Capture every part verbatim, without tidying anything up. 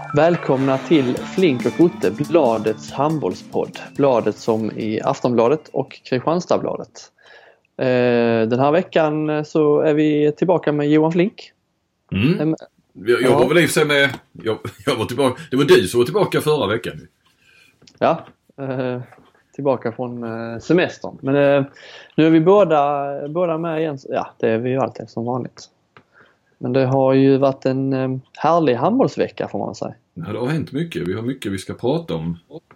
Välkomna till Flink och Otte, bladets handbollspodd. Bladet som i Aftonbladet och Kristianstadsbladet. Den här veckan så är vi tillbaka med Johan Flink. Mm. Jag, jag var väl i och för sig med, jag, jag var tillbaka, det var du som var tillbaka förra veckan. Ja, eh, tillbaka från eh, semestern. Men eh, nu är vi båda, båda med igen. Ja, det är vi ju alltid som vanligt. Men det har ju varit en eh, härlig handbollsvecka får man säga. Ja, det har hänt mycket. Vi har mycket vi ska prata om.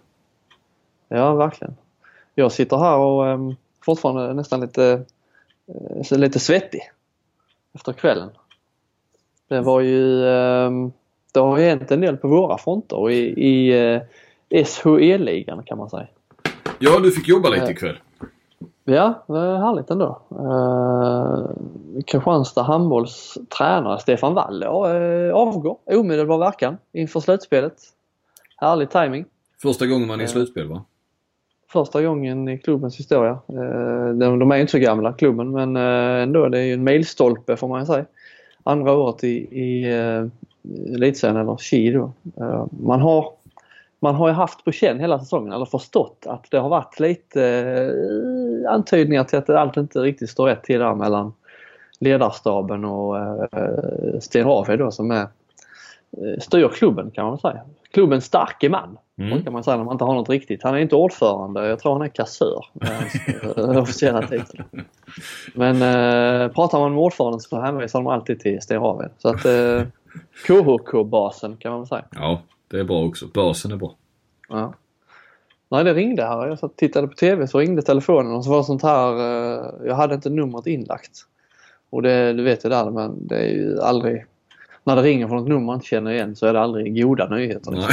Ja, verkligen. Jag sitter här och eh, fortfarande nästan lite, eh, lite svettig efter kvällen. Det var ju, eh, det har ju hänt en del på våra fronter i, i eh, S H E-ligan kan man säga. Ja, du fick jobba lite ikväll. Ja, det var härligt ändå. Uh, Kristianstad handbolls tränare Stefan Wall uh, avgår omedelbar verkan inför slutspelet. Härlig timing. Första gången man är i slutspel, va? Första gången i klubbens historia. Uh, de, de är ju inte så gamla, klubben, men uh, ändå det är ju en milstolpe får man säga. Andra året i, i uh, elitserien eller Ski då. Uh, man har Man har ju haft på känn hela säsongen eller förstått att det har varit lite eh, antydningar till att allt inte riktigt står rätt till där mellan ledarstaben och eh, Sten Rafe då som är eh, styr klubben kan man säga. Klubbens starke man mm. kan man säga när man inte har något riktigt. Han är inte ordförande, jag tror han är kassör. eh, officiella titel. Men eh, pratar man med ordföranden så hänvisar de alltid till Sten Rafe. Så att eh, K H K-basen kan man säga. Ja. Det är bra också. Basen är bra. Ja. Nej, det ringde här. Jag satt tittade på tv så ringde telefonen och så var det sånt här. Jag hade inte numret inlagt. Och det, du vet ju där, men det är ju aldrig. När det ringer från ett nummer man inte känner igen så är det aldrig goda nyheter. Nej.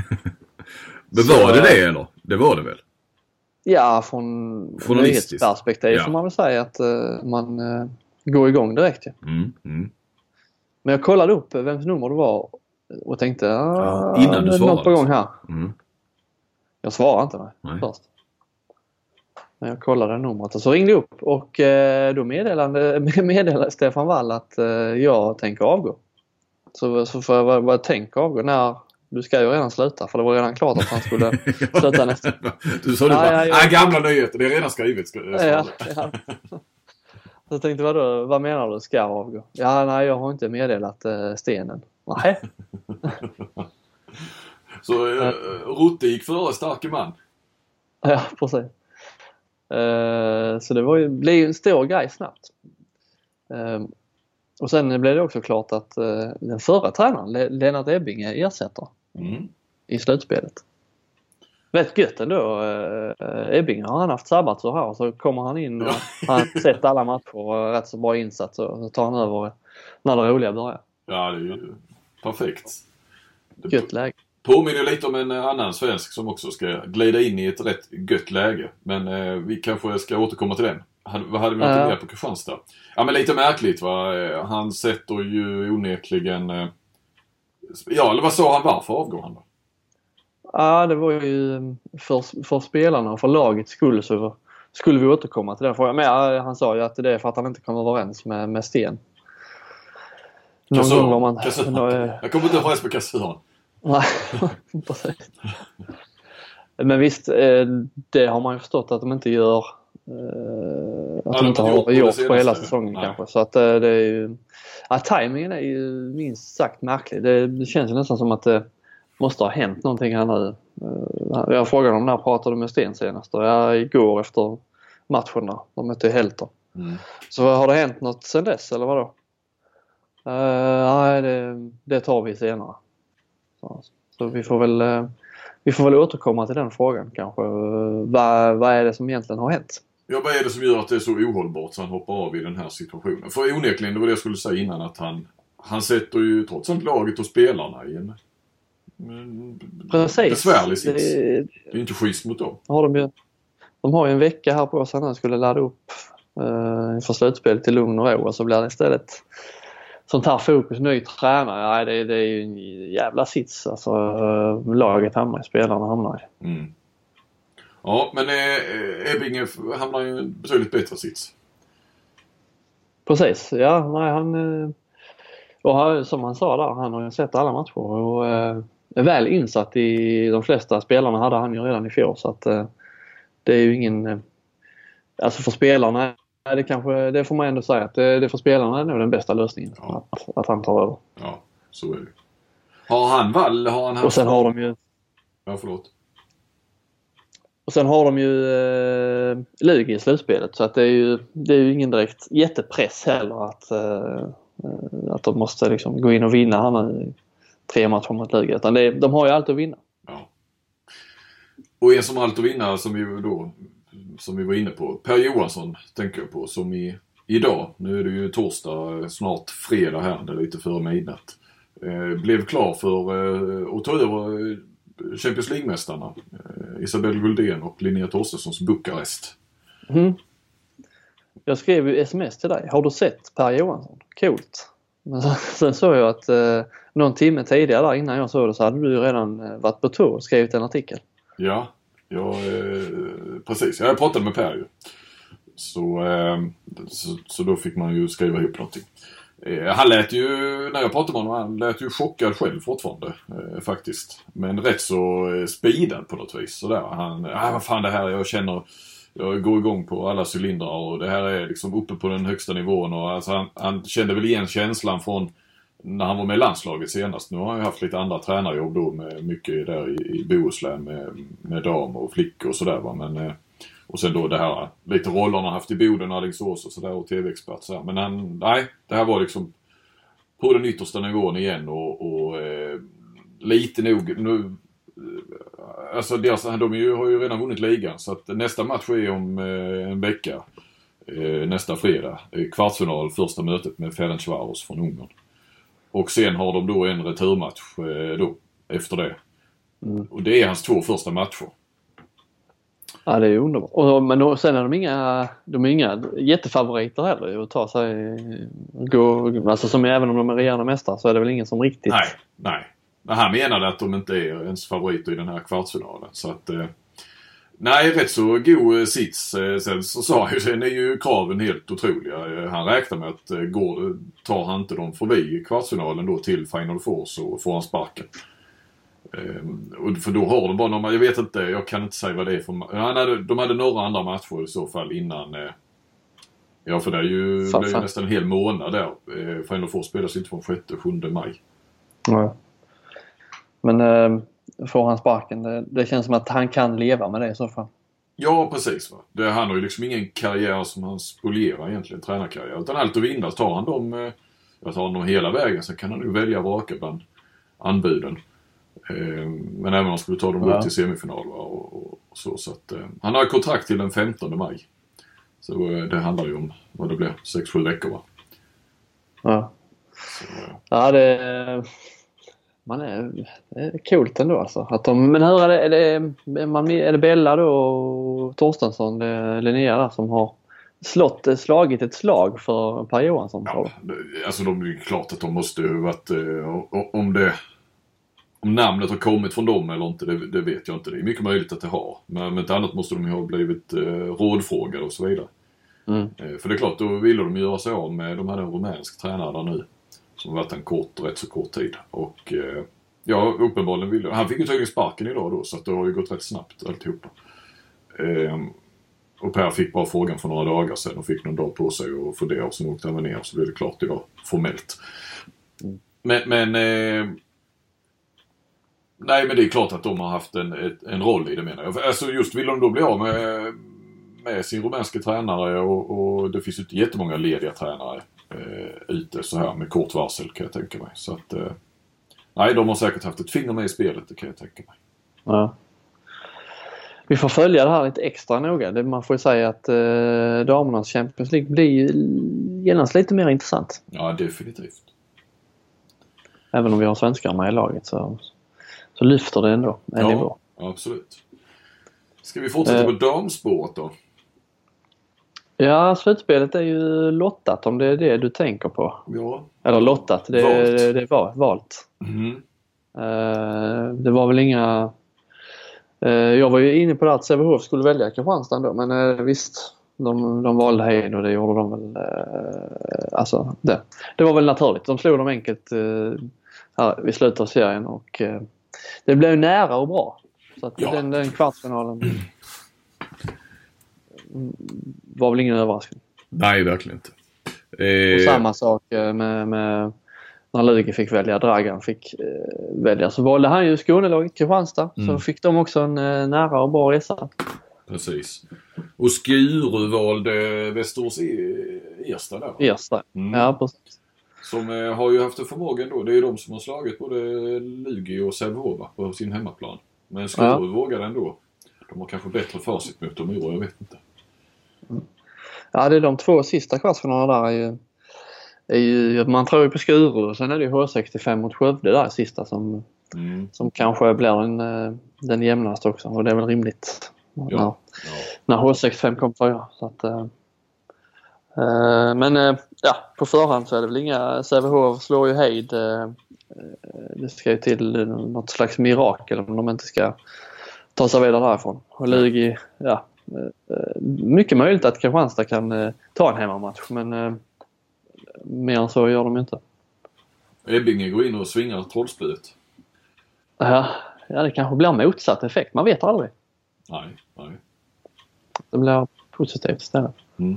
Men var så, det det eller? Det var det väl? Ja, från nyhetsperspektiv ja. Får man väl säga att uh, man uh, går igång direkt. Ja. Mm, mm. Men jag kollade upp vems nummer det var. Och tänkte, ja, innan du svarade. Något på gång här. Mm. Jag svarade inte nej, nej. först. Men jag kollade numret och så ringde jag upp. Och eh, då meddelade, meddelade Stefan Wall att eh, jag tänker avgå. Så, så får jag bara, bara tänka avgå när du ska ju redan sluta. För det var redan klart att han skulle sluta nästa. Du sa det bara, nej, jag... gamla nyheter, det är redan skrivet. Ska, ja, ja. Så jag tänkte, vadå, vad menar du, ska avgå? Ja, nej, jag har inte meddelat eh, stenen. Nej. Så uh, Rutte gick före starke man. Ja, precis. Uh, så det var ju, blev ju en stor grej snabbt. Uh, och sen blev det också klart att uh, den förra tränaren, Le- Lennart Ebbinge, ersätter mm. i slutspelet. Rätt gött ändå. Uh, Ebbinge har han haft sabbatsår här så kommer han in och han har sett alla matcher och rätt så bra insats och så tar han över när det roliga börjar. Ja, det är ju perfekt. Gött läge. Påminner lite om en annan svensk som också ska glida in i ett rätt gött läge. Men eh, vi kanske ska återkomma till den. Han, vad hade vi något uh. mer på Kristianstad? Ja, men lite märkligt va. Han sätter ju onekligen... Eh, ja, eller vad sa han, varför avgår han då? Ja, det var ju för, för spelarna och för lagets skull så skulle vi återkomma till den frågan. Men ja, han sa ju att det är för att han inte kom överens med, med Sten. Någon Kassör, gång var man... Kassör. Jag kommer inte överens med kassören. Nej, precis. Men visst, det har man ju förstått att de inte gör att ja, de inte har gjort, gjort på hela säsongen nej. Kanske. Så att det är ju ja, timingen är ju minst sagt märklig. Det, det känns ju nästan som att det måste ha hänt någonting här nu. Jag frågade om när pratade du med Sten senast. Ja, igår efter matchen där. De mötte Helter. Mm. Så har det hänt något sen dess eller vadå? Uh, nej, det, det tar vi senare. Så, så vi får väl uh, vi får väl återkomma till den frågan kanske. Uh, vad, vad är det som egentligen har hänt? Ja, vad är det som gör att det är så ohållbart så han hoppar av i den här situationen? För onekligen, det var det jag skulle säga innan, att han, han sätter ju trots allt laget och spelarna i en, en besvärlig sits. Det, det är inte schysst mot dem. Har de, ju, de har ju en vecka här på sig när de skulle ladda upp uh, för slutspel till lugn och ro och så blir det istället sånt här fokus, ny tränare, nej, det, det är ju en jävla sits. Alltså, uh, laget hamnar i, spelarna hamnar i. Mm. Ja, men eh, Ebbinge hamnar ju en betydligt bättre sits. Precis, ja, nej, han... Och han, som han sa där, han har ju sett alla matcher och uh, väl insatt i de flesta spelarna hade han ju redan i fjol, så att uh, det är ju ingen uh, alltså för spelarna är det kanske, det får man ändå säga att det, det för spelarna är nog den bästa lösningen, ja. att, att han tar över. Ja, så är det. Har han väl, har han haft... Och sen har de ju Ja, förlåt. Och sen har de ju eh, Lugi i slutspelet, så att det är ju det är ju ingen direkt jättepress heller att eh, att de måste liksom gå in och vinna här nu tre matcher mot Lugi, utan det är, de har ju allt att vinna. Ja. Och en som har allt att vinna, som vi då som vi var inne på, Per Johansson tänker jag på, som i idag, nu är det ju torsdag, snart fredag här, det är lite före midnatt, eh, blev klar för eh, att ta över Champions League-mästarna eh, Isabelle Guldén och Linnea Torstenssons Bukarest. Mm. Jag skrev ju sms till dig. Har du sett Per Johansson? Coolt. Men sen såg jag att eh, någon timme tidigare där innan jag såg det så hade du redan eh, varit på tour och skrivit en artikel. Ja, ja eh, precis. Jag pratade med Per ju. Så, eh, så, så då fick man ju skriva ihop någonting. Eh, han lät ju, när jag pratade med honom, han lät ju chockad själv fortfarande eh, faktiskt. Men rätt så eh, speedad på något vis. Sådär. Han, ah, vad fan det här, jag känner, jag går igång på alla cylindrar och det här är liksom uppe på den högsta nivån. Och alltså han, han kände väl igen känslan från när han var med i landslaget senast. Nu har han ju haft lite andra tränarjobb då med mycket där i, i Bohuslän med, med dam och flickor och sådär va. Men eh, och sen då det här, lite rollerna han haft i Boden, Alingsås och sådär och tv-expert så här. Men han, nej, det här var liksom på den yttersta nivån igen och, och eh, lite nog, nu, alltså deras, de är ju, har ju redan vunnit ligan så att nästa match är om eh, en vecka, eh, nästa fredag, eh, kvartsfinal, första mötet med Ferencváros från Ungern. Och sen har de då en returmatch eh, då, efter det. Mm. Och det är hans två första matcher. Ja, det är underbart. Och, men då, sen är de inga, de är inga jättefavoriter heller att ta sig, gå, alltså som även om de är regerande mästare så är det väl ingen som riktigt... Nej, nej. Han menade att de inte är ens favoriter i den här kvartsfinalen. Så att, eh, nej, rätt så god sits. Sen så sa han ju, sen är ju kraven helt otroliga. Han räknar med att går, tar han inte dem förbi kvartsfinalen då till Final Four så får han sparken. Um, och för då har de bara några, jag vet inte, jag kan inte säga vad det är för, han hade, de hade några andra matcher i så fall innan eh, ja för det är ju, det är ju nästan en hel månad där eh, Final Four spelas inte från sjätte och sjunde maj. Ja. Men eh, får han sparken, det, det känns som att han kan leva med det i så fall. Ja precis va, det, han har ju liksom ingen karriär som han spolierar egentligen, tränarkarriär, utan allt och vinna tar han dem eh, jag tar dem hela vägen, så kan han ju välja raka bland anbuden. Men även om han skulle ta dem ja. upp till semifinal va? Och, och, och så, så att, eh, han har kontrakt till den femtonde maj. Så eh, det handlar ju om vad det blir, sex sju veckor va. Ja. Så, eh. Ja det man är, det är coolt ändå alltså. Att de, men hur är det, är det, man, är det Bella då och Torstensson, det är Linnea där som har slått, slagit ett slag för Per Johansson? Ja, det, alltså de är ju klart att de måste ju varit, eh, om det Om namnet har kommit från dem eller inte, det, det vet jag inte. Det är mycket möjligt att det har. Men med ett annat måste de ju ha blivit eh, rådfrågade och så vidare. Mm. Eh, för det är klart, då ville de göra sig av med, de hade en rumänsk tränare där nu. Som har varit en kort, rätt så kort tid. Och eh, ja, uppenbarligen ville han fick ju tydligen sparken idag då, så att det har ju gått rätt snabbt alltihopa. Eh, och Per fick bara frågan för några dagar sedan och fick någon dag på sig och fundera och sen åkte han ner och så blev det klart idag, formellt. Mm. Men, men eh, nej, men det är klart att de har haft en, ett, en roll i det menar jag. Alltså just vill de då bli av med, med sin rumänska tränare och, och det finns ju inte jättemånga lediga tränare eh, ute så här med kort varsel kan jag tänka mig. Så att, eh, nej, de har säkert haft ett finger med i spelet, det kan jag tänka mig. Ja. Vi får följa det här lite extra noga. Det, man får ju säga att eh, damernas Champions League blir genast lite mer intressant. Ja, definitivt. Även om vi har svenskar med i laget så... Så lyfter det ändå en ja, nivå. Ja, absolut. Ska vi fortsätta på eh, damspåret då? Ja, slutspelet är ju lottat om det är det du tänker på. Ja. Eller lottat, det, valt. det, det var valt. Mm. Eh, det var väl inga... Eh, jag var ju inne på det att Sävehof skulle välja Kristianstad då, men eh, visst, de, de valde Heden och det gjorde de väl... Eh, alltså, det. det var väl naturligt. De slog dem enkelt... Eh, här vid slutet av serien och eh, det blev nära och bra. Så att Ja. den, den kvartsfinalen var väl ingen överraskning. Nej, verkligen inte. Eh, Och samma sak med, med när Lugi fick välja, Dragan fick eh, välja. Så valde han ju Skånelaget Kristianstad. Mm. Så fick de också en eh, nära och bra resa. Precis. Och Skuru valde Västerås Ersta där. Ersta, Mm. ja precis. Som eh, har ju haft en förmåga ändå. Det är ju de som har slagit både Lugi och Sävehof på sin hemmaplan. Men Skuru ja. vågade ändå. De har kanske bättre facit mot dem i år, jag vet inte. Mm. Ja, det är de två sista kvartsfinalerna där är ju, är ju, man tror ju på Skuru och sen är det ju H sextiofem mot Skövde där sista som, mm. som kanske blir den, den jämnaste också, och det är väl rimligt ja. när, ja. när H sextiofem kom fyra. Så att, äh, men äh, ja, på förhand så är det väl inga, Sävehof slår ju Heid, äh, det ska ju till något slags mirakel om de inte ska ta sig vidare därifrån. Och Lugi, ja, mycket möjligt att Kristianstad kan eh, ta en hemmamatch, men eh, mer än så gör de inte. Ebbinge går in och svingar trollspöet. Ja, ja, det kanske blir motsatt effekt. Man vet aldrig. Nej, nej. Det blir positivt istället. Mm.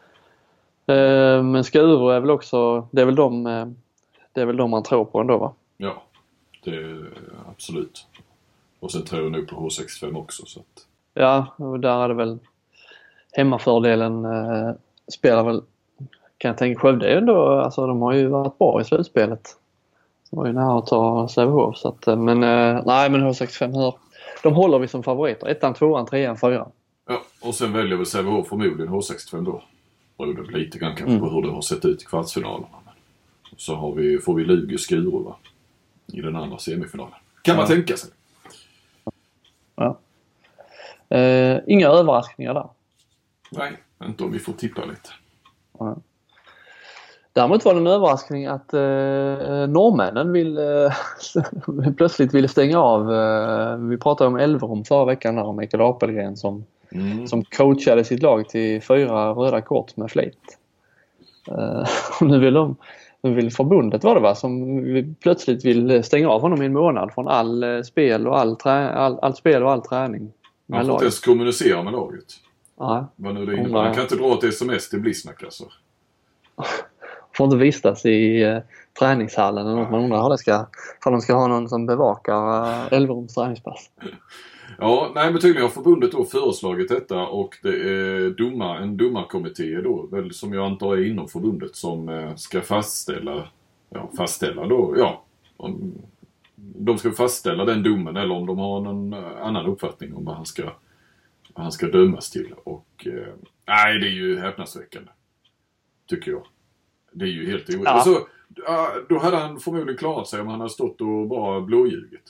Eh, men Skuru är väl också, det är väl de, eh, det är väl de man tror på ändå, va? Ja, det är absolut. Och sen tror jag nog på H sextiofem också, så att... Ja, och där är det väl hemmafördelen eh, spelar väl, kan jag tänka, Skövde ändå, alltså de har ju varit bra i slutspelet. De var ju nära att ta Sävehof, så att, men eh, nej, men H sextiofem hör, de håller vi som favoriter, ettan, tvåan, trean, fyran. Ja, och sen väljer väl Sävehof förmodligen H sextiofem då. Och det blir lite grann kanske mm. på hur det har sett ut i kvartsfinalerna. Så har vi, får vi Lugi och Skuru, va? I den andra semifinalen. Kan man ja. tänka sig. Ja. Uh, inga överraskningar där. Nej, inte om vi får tippa lite. Ja. Däremot var det en överraskning att uh, norrmännen vill, uh, plötsligt ville stänga av. Uh, vi pratade om Elverum förra veckan där, om Mikael Apelgren som, mm. som coachade sitt lag till fyra röda kort med flit. Uh, nu vill de nu vill förbundet, var det va, som plötsligt vill stänga av honom i en månad från all uh, spel och all, trä- all, all spel och all träning. Han får inte ens kommunicera med laget. Nej. Vad nu det innebär. Han kan inte dra ett sms till Blisnack alltså. Får inte vistas i uh, träningshallen eller något. Man undrar hur det ska, för de ska ha någon som bevakar uh, Elverums träningspass. Ja, nej men tydligen har förbundet då föreslagit detta, och det är domar, en domarkommitté då, väl, som jag antar är inom förbundet, som uh, ska fastställa, ja fastställa då, ja. Om, de ska fastställa den domen, eller om de har någon annan uppfattning om vad han ska, vad han ska dömas till. Och eh, nej, det är ju häpnadsväckande, tycker jag. Det är ju helt orimligt. Ja. Alltså, då hade han förmodligen klarat sig om han hade stått och bara blåljugit.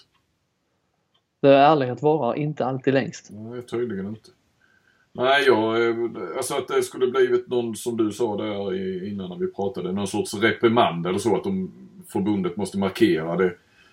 Det är ärlighet vara inte alltid längst. Nej, tydligen inte. Nej, ja, alltså att det skulle blivit någon, som du sa där innan när vi pratade, någon sorts reprimand eller så, att de, förbundet måste markera det.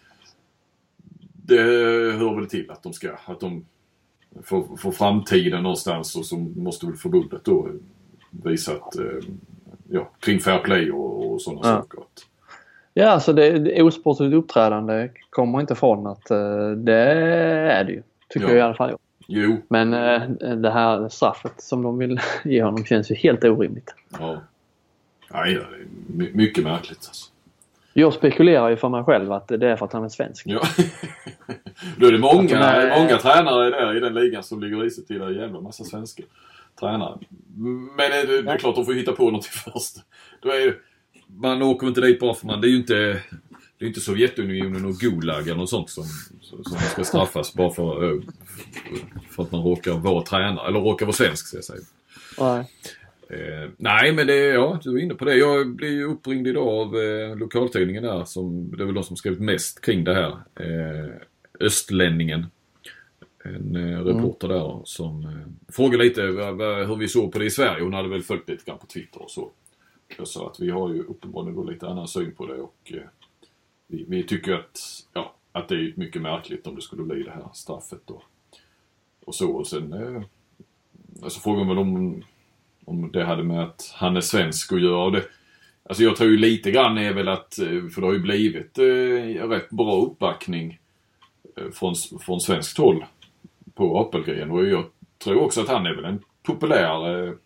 Det hör väl till att de ska, att de får, får framtiden någonstans, och så måste väl förbundet då visa att, ja, kring fair play och, och sådana ja. saker. Ja, alltså det, det osportligt uppträdande kommer inte från att det är det ju, tycker ja. jag i alla fall. Jo. Men det här straffet som de vill ge honom känns ju helt orimligt. Ja, nej, det är mycket märkligt alltså. Jag spekulerar ju för mig själv att det är för att han är svensk. Ja. Då är det många, är... många tränare där i den ligan som ligger i sig till det, jävla massa svenska tränare. Men det, det, det är klart att de får hitta på något först. Då är, man åker inte dit bara för man, det är ju inte, det är inte Sovjetunionen och Gulag eller något sånt som, som ska straffas bara för, för att man råkar vara tränare, eller råkar vara svensk, så jag säger. Nej. Eh, nej, men det, ja, du är inne på det. Jag blev ju uppringd idag av eh, lokaltidningen där, som, det är väl de som skrivit mest kring det här. Eh, Östlänningen. En eh, reporter mm. där som eh, frågade lite v- v- hur vi såg på det i Sverige. Hon hade väl följt lite grann på Twitter och så. Jag sa att vi har ju uppenbarligen då lite annan syn på det, och eh, vi, vi tycker att, ja, att det är mycket märkligt om det skulle bli det här straffet då. Och så, och sen eh, alltså frågan väl om om det hade med att han är svensk att göra det. Alltså jag tror ju lite grann är väl att, för det har ju blivit eh, rätt bra uppbackning från, från svenskt håll på Apelgren. Och jag tror också att han är väl en populär eh,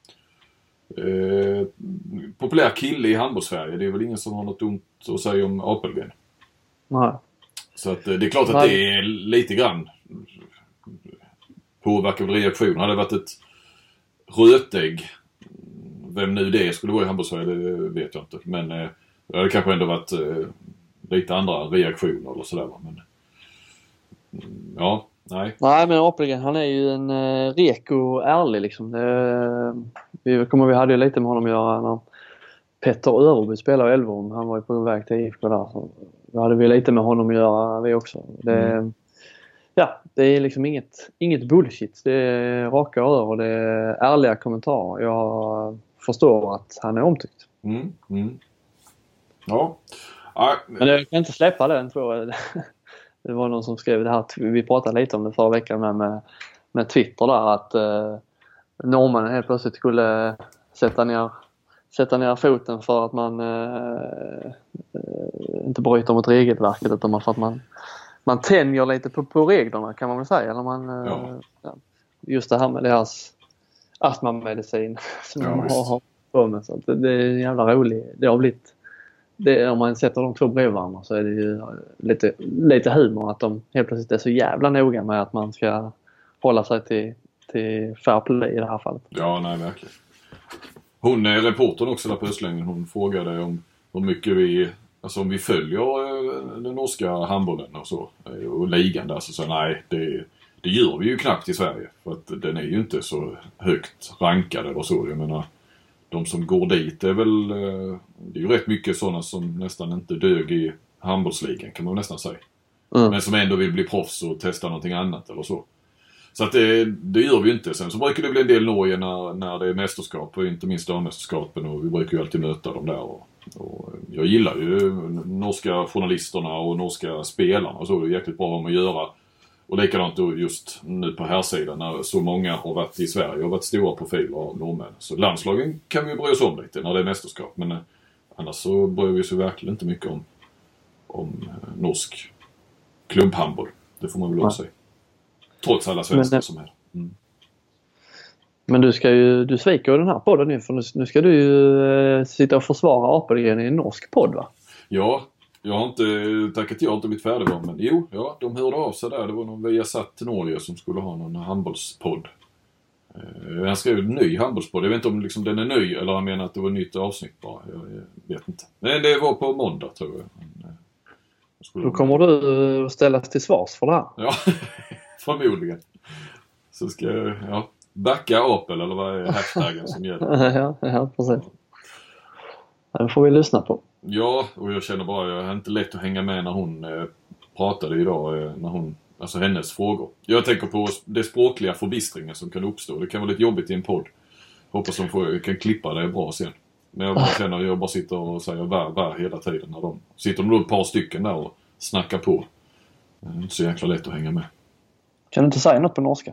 eh, populär kille i handbollssverige. Det är väl ingen som har något ont att säga om Apelgren. Nej. Så att, det är klart att Nej. det är lite grann påverkar reaktion. Hade det varit ett rötägg, vem nu det skulle vara i handbollssverige, det vet jag inte. Men eh, det hade kanske ändå varit eh, lite andra reaktioner eller sådär. Men mm, ja, nej. Nej, men Apelgren, han är ju en eh, rek och ärlig liksom. Det, vi kommer vi hade ju lite med honom att göra när Petter Överby spelade i Elverum. Han var ju på väg till I F K där. Så då hade vi lite med honom att göra vi också. Det, mm. Ja, det är liksom inget, inget bullshit. Det är raka över och det är ärliga kommentarer. Jag förstår att han är omtyckt. Mm. Mm. Ja. Ah, men jag kan inte släppa den, tror jag. Det var någon som skrev det här. Vi pratade lite om det förra veckan med, med, med Twitter där. Att eh, norrmännen helt plötsligt skulle sätta ner, sätta ner foten för att man eh, inte bryter mot regelverket, utan för att man man tänjer lite på, på reglerna, kan man väl säga. Eller man, ja. Ja, just det här med deras astmamedicin som ja, man har på med. Så det, det är jävla roligt. Det har blivit, det, om man sätter de två bredvid varandra så är det ju lite, lite humor att de helt plötsligt är så jävla noga med att man ska hålla sig till, till fair play i det här fallet. Ja, nej, verkligen. Hon är reportern också där på Östlängen. Hon frågade om hur mycket vi... Alltså om vi följer den norska handbollen och så, och ligan där, så sa nej, det, det gör vi ju knappt i Sverige. För att den är ju inte så högt rankad eller så. Jag menar, de som går dit är väl, det är ju rätt mycket sådana som nästan inte dög i handbollsligan, kan man nästan säga. Mm. Men som ändå vill bli proffs och testa någonting annat eller så. Så att det, det gör vi ju inte. Sen så brukar det bli en del Norge när, när det är mästerskap, och inte minst dammästerskapen, och vi brukar ju alltid möta dem där. Och, och jag gillar ju norska journalisterna och norska spelarna och så. Det är jäkligt bra om att göra. Och likadant då just nu på här sidan när så många har varit i Sverige och varit stora profiler av norrmän. Så landslagen kan vi bry oss om lite när det är mästerskap. Men eh, annars så bryr vi oss ju verkligen inte mycket om, om eh, norsk klubbhandboll. Det får man väl också säga. Trots alla svenskar men, som är. Mm. Men du ska ju, du sviker ju den här podden nu, för nu, nu ska du ju eh, sitta och försvara Apelgren i en norsk podd, va? Ja, jag har inte tackat jag har inte blivit färdig med, men jo, ja, de hörde av sig där. Det var någon Viasat till Norge som skulle ha någon handbollspodd. Eh, han skrev en ny handbollspodd. Jag vet inte om liksom den är ny eller han menar att det var ett nytt avsnitt bara. Jag, jag vet inte. Men det var på måndag, tror jag. Men, jag Då kommer du ställas till svars för det här. Ja, förmodligen. Så ska jag, ja, backa Apel eller vad är hashtaggen som gäller? ja, ja, precis. Den får vi lyssna på. Ja, och jag känner bara, jag har inte lätt att hänga med när hon eh, pratade idag, eh, när hon, alltså hennes frågor. Jag tänker på det språkliga förbistringen som kan uppstå. Det kan vara lite jobbigt i en podd. Hoppas de får, kan klippa det bra sen. Men jag bara känner att jag bara sitter och säger vär, vär hela tiden när de sitter de då ett par stycken där och snackar på. Det är inte så jäkla lätt att hänga med. Kan du inte säga något på norska?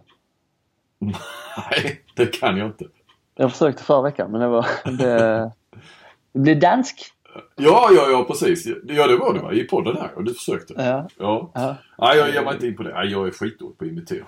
Nej, det kan jag inte. Jag försökte förra veckan, men det var det, det blev dansk. Ja, ja, ja, precis. Ja, det var det va? I podden här. Och du försökte. Ja. Ja. Ja. Nej, jag ger mig inte in på det. Nej, jag är skitdålig på att imitera.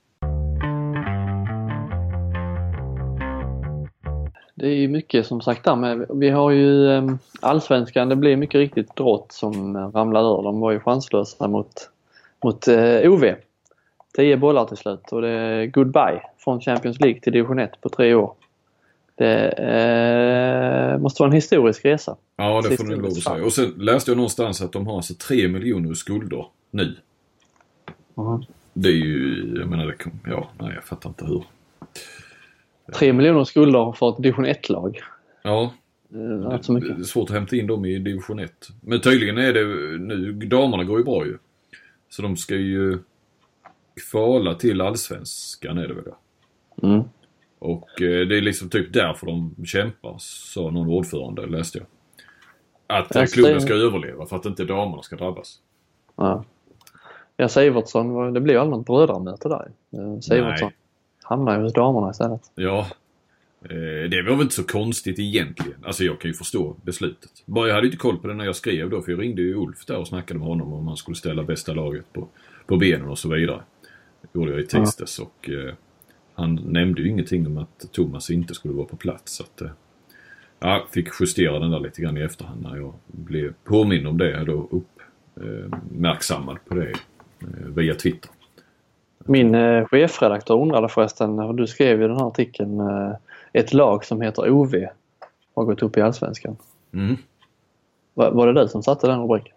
Det är ju mycket som sagt där med. Vi har ju um, allsvenskan. Det blir mycket riktigt drott som ramlar ur. De var ju chanslösa mot, mot uh, O V. Tio bollar till slut. Och det är goodbye från Champions League till division ett på tre år. Det eh, måste vara en historisk resa. Ja, det får du lov att säga. Och sen läste jag någonstans att de har alltså tre miljoner skulder nu. Uh-huh. Det är ju, jag menar, det, ja, nej, jag fattar inte hur. Tre miljoner skulder för ett division ett-lag. Ja, det, så mycket. Det är svårt att hämta in dem i division ett. Men tydligen är det nu, damerna går ju bra ju. Så de ska ju kvala till allsvenskan är det väl då. Mm. Och eh, det är liksom typ därför de kämpar, sa någon ordförande, läste jag. Att eh, klubben ska överleva för att inte damerna ska drabbas. Ja. Ja, Sivertsson, det blir ju allmänt brödramöte där. Sivertsson hamnar ju hos damerna istället. Ja, eh, det var väl inte så konstigt egentligen. Alltså jag kan ju förstå beslutet. Bara jag hade inte koll på det när jag skrev då, för jag ringde ju Ulf där och snackade med honom om man skulle ställa bästa laget på, på benen och så vidare. Det gjorde jag i tisdags ja. och eh, han nämnde ju ingenting om att Thomas inte skulle vara på plats. Så att, eh, jag fick justera den där lite grann i efterhand när jag blev påminn om det. Då uppmärksammad på det eh, via Twitter. Min eh, chefredaktör undrade förresten, och du skrev i den här artikeln, eh, ett lag som heter O V har gått upp i Allsvenskan. Mm. Var, var det du som satte den rubriken?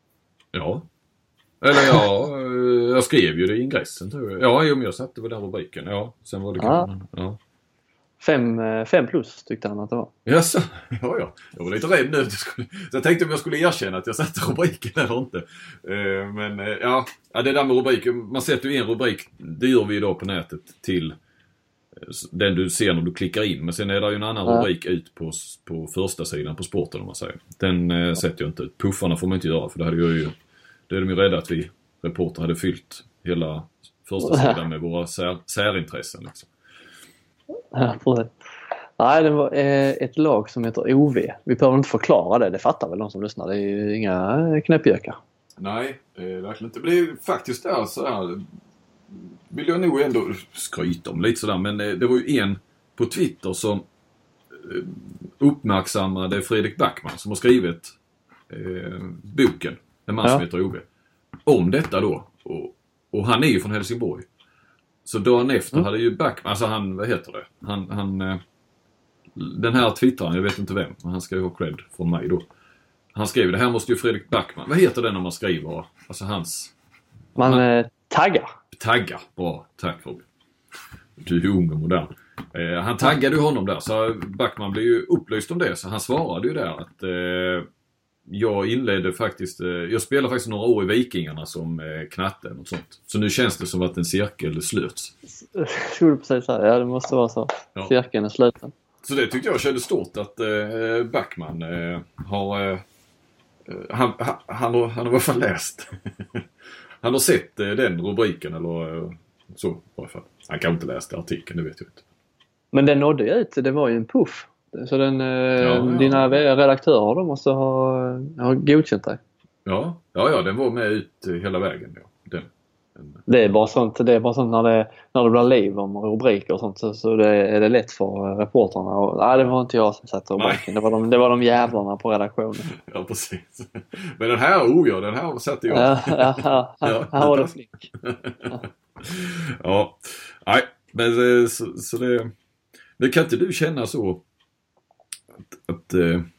Ja. Eller ja, jag skrev ju det i ingressen tror jag. Ja, om jag satte väl den rubriken. Ja, sen var det ja. ja. Fem, fem plus tyckte han att det var. Jaså, ja, ja. Jag var lite rädd nu. Så jag tänkte om jag skulle erkänna att jag satte rubriken eller inte. Men ja, det där med rubriken. Man sätter ju en rubrik, det gör vi idag på nätet, till den du ser när du klickar in. Men sen är det ju en annan ja. rubrik ut på, på första sidan på sporten om man säger. Den ja. sätter jag inte ut. Puffarna får man inte göra för det hade ju, det är de ju rädda att vi reporter hade fyllt hela första sidan med våra sär, särintressen liksom. Ja, precis. Nej, det var eh, ett lag som heter O V. Vi behöver inte förklara det, det fattar väl de som lyssnar. Det är ju inga knäppjökar. Nej, eh, verkligen inte. Det är faktiskt där så här, vill jag nog ändå skryta om lite sådär. Men eh, det var ju en på Twitter som eh, uppmärksammade Fredrik Backman som har skrivit eh, boken En man ja. som heter O V. Om detta då. Och, och han är ju från Helsingborg. Så dagen efter mm. hade ju Backman, alltså han, vad heter det? Han, han eh, den här twittraren, jag vet inte vem, men han ska ju ha cred från mig då. Han skrev, det här måste ju Fredrik Backman. Vad heter det när man skriver? Alltså hans... Man han, eh, taggar. Taggar, bra. Tack Robin. Du är ung och modern. Eh, han taggade ju honom där, så Backman blev ju upplyst om det. Så han svarade ju där att eh, jag inledde faktiskt, eh, jag spelade faktiskt några år i Vikingarna som eh, knatte och sånt. Så nu känns det som att en cirkel slöts. Skulle du precis säga, ja det måste vara så. Ja. Cirkeln är sluten. Så det tyckte jag kände stort att eh, Backman eh, har, eh, han, han, han har, han har i alla fall läst. Han har sett eh, den rubriken eller eh, så i alla fall. Han kan inte läsa artikeln, det vet jag inte. Men den nådde ju ut, det var ju en puff. Så den, eh, ja, ja. dina redaktörer de måste ha, ha godkänt dig. Ja, ja, ja, den var med ut hela vägen. Ja. Den. Det är bara sånt, det är bara sånt när det, när det blir liv om rubriker och sånt så, så det är det lätt för reporterna. Och, nej, det var inte jag som satte rubriken. Det var, de, det var de jävlarna på redaktionen. Ja, precis. Men den här, oh ja, den här satte jag. Ja, ja, ja, ja här var det flink. Ja. Ja, nej, men så, så det, det kan inte du känna så att, att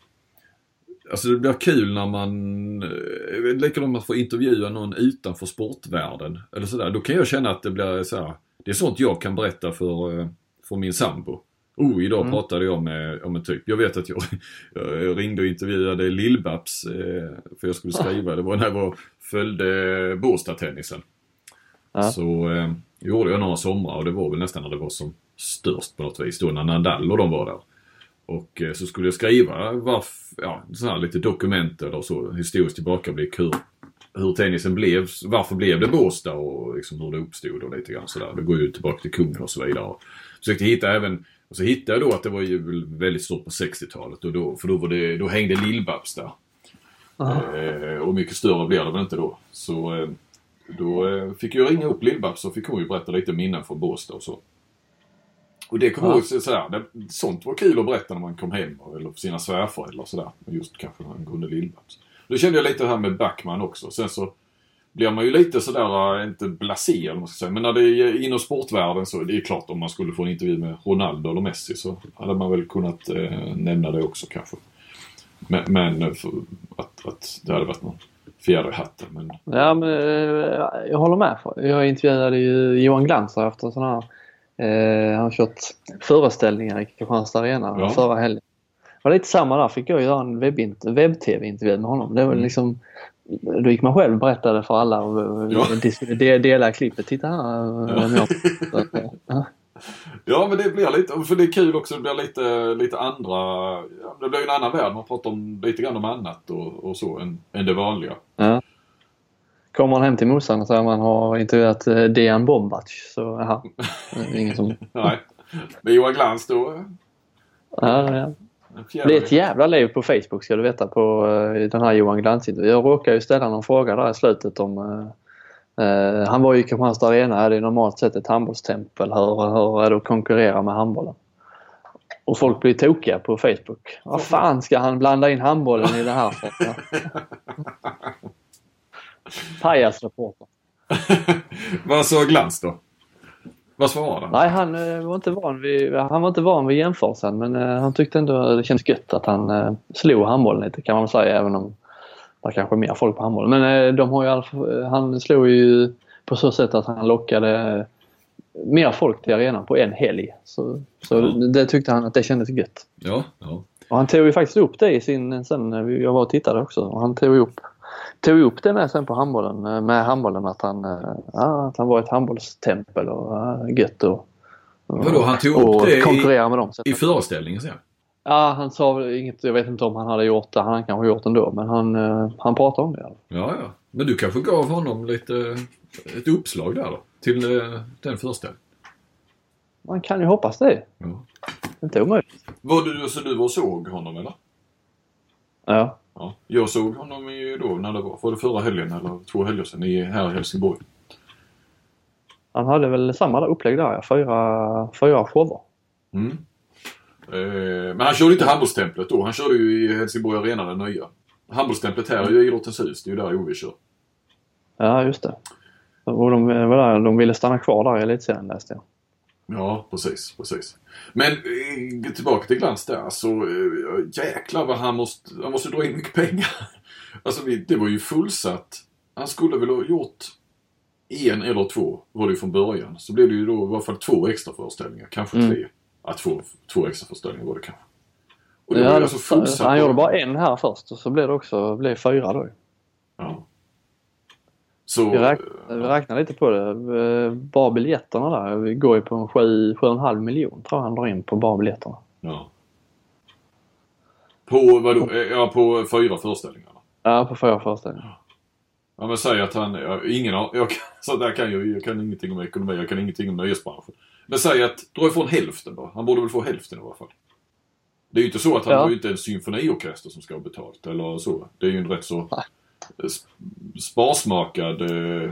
alltså det blir kul när man likadant om man får intervjua någon utanför sportvärlden eller sådär. Då kan jag känna att det blir så här, det är sånt jag kan berätta för, för min sambo. Oh, idag mm. pratade jag med om en typ. Jag vet att jag, jag ringde och intervjuade Lill-Babs för jag skulle skriva. Det var när jag var, följde Båstad-tennisen. Ja. Så eh, gjorde jag några somrar och det var väl nästan när det var som störst på något vis. Då när Nadal och de var där. Och så skulle jag skriva varf, ja, så här lite dokument eller så, historiskt tillbakablick hur, hur tennisen blev, varför blev det Båstad och liksom hur det uppstod och lite grann sådär. Det går ju tillbaka till kungen och så vidare. Och försökte hitta även, och så hittade jag då att det var ju väldigt stort på sextiotalet och då, för då, var det, då hängde Lill-Babs där. Eh, och mycket större blev det väl inte då. Så eh, då eh, fick jag ringa upp Lill-Babs och fick hon ju berätta lite minnen från Båstad och så. Och det kommer ja. också sådär, det, sånt var kul att berätta när man kom hem eller för sina svärföräldrar och sådär. Just kanske angående Lill-Babs. Då kände jag lite här med Backman också. Sen så blir man ju lite sådär, inte blasé eller man ska säga. Men när det är inom sportvärlden så det är klart om man skulle få en intervju med Ronaldo eller Messi så hade man väl kunnat eh, nämna det också kanske. Men, men för att, att det hade varit någon fjärde i hatten. Men... Ja, men jag håller med. Jag intervjuade ju Johan Glans efter sådana här Eh, han har kört föreställningar i Kristianstad Arena ja. förra helgen. Det var lite samma där, fick jag göra en webb- webb-tv-intervju med honom. Det var mm. liksom, då gick man själv och berättade för alla och ja. de skulle dela klippet. Titta här. Ja. ja. ja, men det blir lite, för det är kul också, det blir lite, lite andra, ja, det blir ju en annan värld. Man pratar om lite grann om annat och, och så än, än det vanliga. Ja. Kommer man hem till morsan och säger man har intervjuat Dejan Bombac så aha, ingen som... Nej, men Johan Glans då? Ja, ja. Det är ett jävla liv på Facebook ska du veta på den här Johan Glans. Jag råkade ju ställa någon fråga där i slutet om Uh, han var ju i Kristianstad Arena, det är normalt sett ett handbollstempel. Hur, hur är det att konkurrera med handbollen? Och folk blir tokiga på Facebook. Vad fan ska han blanda in handbollen i det här? Pajasreporter. Vad sa Glans då? Vad svarade han? Nej, han uh, var inte van vid, han var inte van vid jämförelsen, men uh, han tyckte ändå det kändes gött att han uh, slog handbollen lite, kan man säga, även om det kanske är mer folk på handbollen. Men uh, de har ju all, uh, han slog ju på så sätt att han lockade uh, mer folk till arenan på en helg. Så, så ja. det tyckte han att det kändes gött. Ja, ja. Och han tog ju faktiskt upp det i sin, sen jag var och tittade också, och han tog upp tog upp det med sen på handbollen, med handbollen att han, ja, att han var ett handbollstempel och ja, gött och, och, vadå, han tog upp det konkurrera i, med dem. I föreställningen sen? Ja, han sa inget, jag vet inte om han hade gjort det, han hade kanske gjort det ändå, men han, han pratade om det. Alltså. Ja, ja. Men du kanske gav honom lite ett uppslag där då, till den föreställningen? Man kan ju hoppas det. Ja. Det är inte omöjligt. Var du, så du var såg honom eller? Ja. Ja. Jag såg honom ju då när det var, var det förra helgen eller två helger sedan i, här i Helsingborg. Han hade väl samma upplägg där, ja. fyra, fyra shower. Mm. Eh, men han körde inte handbollstemplet då, han körde ju i Helsingborg Arena den nya. Handbollstemplet här är ju Idrottens hus, det är ju där Ove kör. Ja, just det. Och de, de ville stanna kvar där i elitserien, läste jag. Ja, precis, precis. Men eh, tillbaka till Glans där, så eh, jäklar vad han måste, han måste dra in mycket pengar. Alltså vi, det var ju fullsatt. Han skulle väl ha gjort en eller två, var det ju från början. Så blev det ju då i alla fall två extra föreställningar, kanske mm. tre. Ja, två, två extra föreställningar var det kanske. Och det ja, var ju alltså fullsatt. Han gjorde bara en här först och så blev det också blev fyra då. Ja. Så, vi, räknar, vi räknar lite på det. Bara biljetterna där. Vi går ju på en sju komma fem miljon tror jag han drar in på bara biljetterna. Ja. På vadå? Ja, på fyra föreställningar. Ja, på fyra föreställningar. Ja, men säg att han... Ja, ingen har... Jag kan, så där kan jag, jag kan ingenting om ekonomi. Jag kan ingenting om nöjesbranschen. Men säg att dra ifrån hälften då. Han borde väl få hälften i alla fall. Det är ju inte så att han ja. har ju inte en symfoniorkester som ska ha betalt. Eller så. Det är ju en rätt så... Nej. Sparsmakad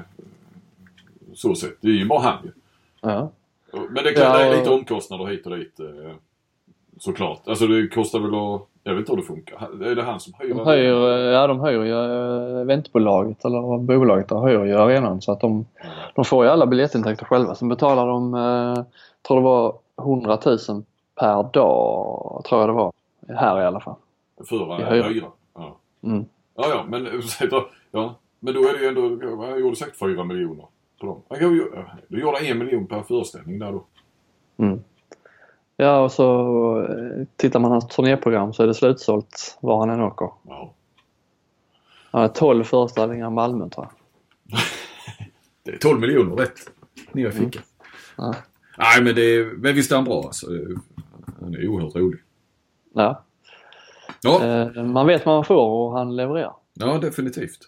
så sett. Det är ju bara han ju. Ja. Men det kan ja, och... lite omkostnader hit och dit såklart. Alltså det kostar väl att, jag vet inte hur det funkar. Är det han som höjer? De höjer ja, de höjer ju eventbolaget eller bolaget där höjer ju arenan så att de, ja. de får ju alla biljettintäkter själva. Sen betalar de, eh, tror det var hundratusen per dag, tror jag det var. Här i alla fall. För att höja? Ja. Mm. Ja, ja, men, ja, men då är det ju ändå, jag gjorde sagt fyra miljoner på dem. Du gjorde en miljon per föreställning där då. Mm. Ja, och så tittar man hans turnéprogram så är det slutsålt var han än åker. Ja. Han har tolv föreställningar i Malmö tror jag. Det är tolv miljoner rätt. Ni har fickat. Mm. Ja. Nej, men, det är, men visst är han bra alltså. Han är oerhört rolig. Ja. Ja. Eh, man vet vad man får och han levererar. Ja, definitivt.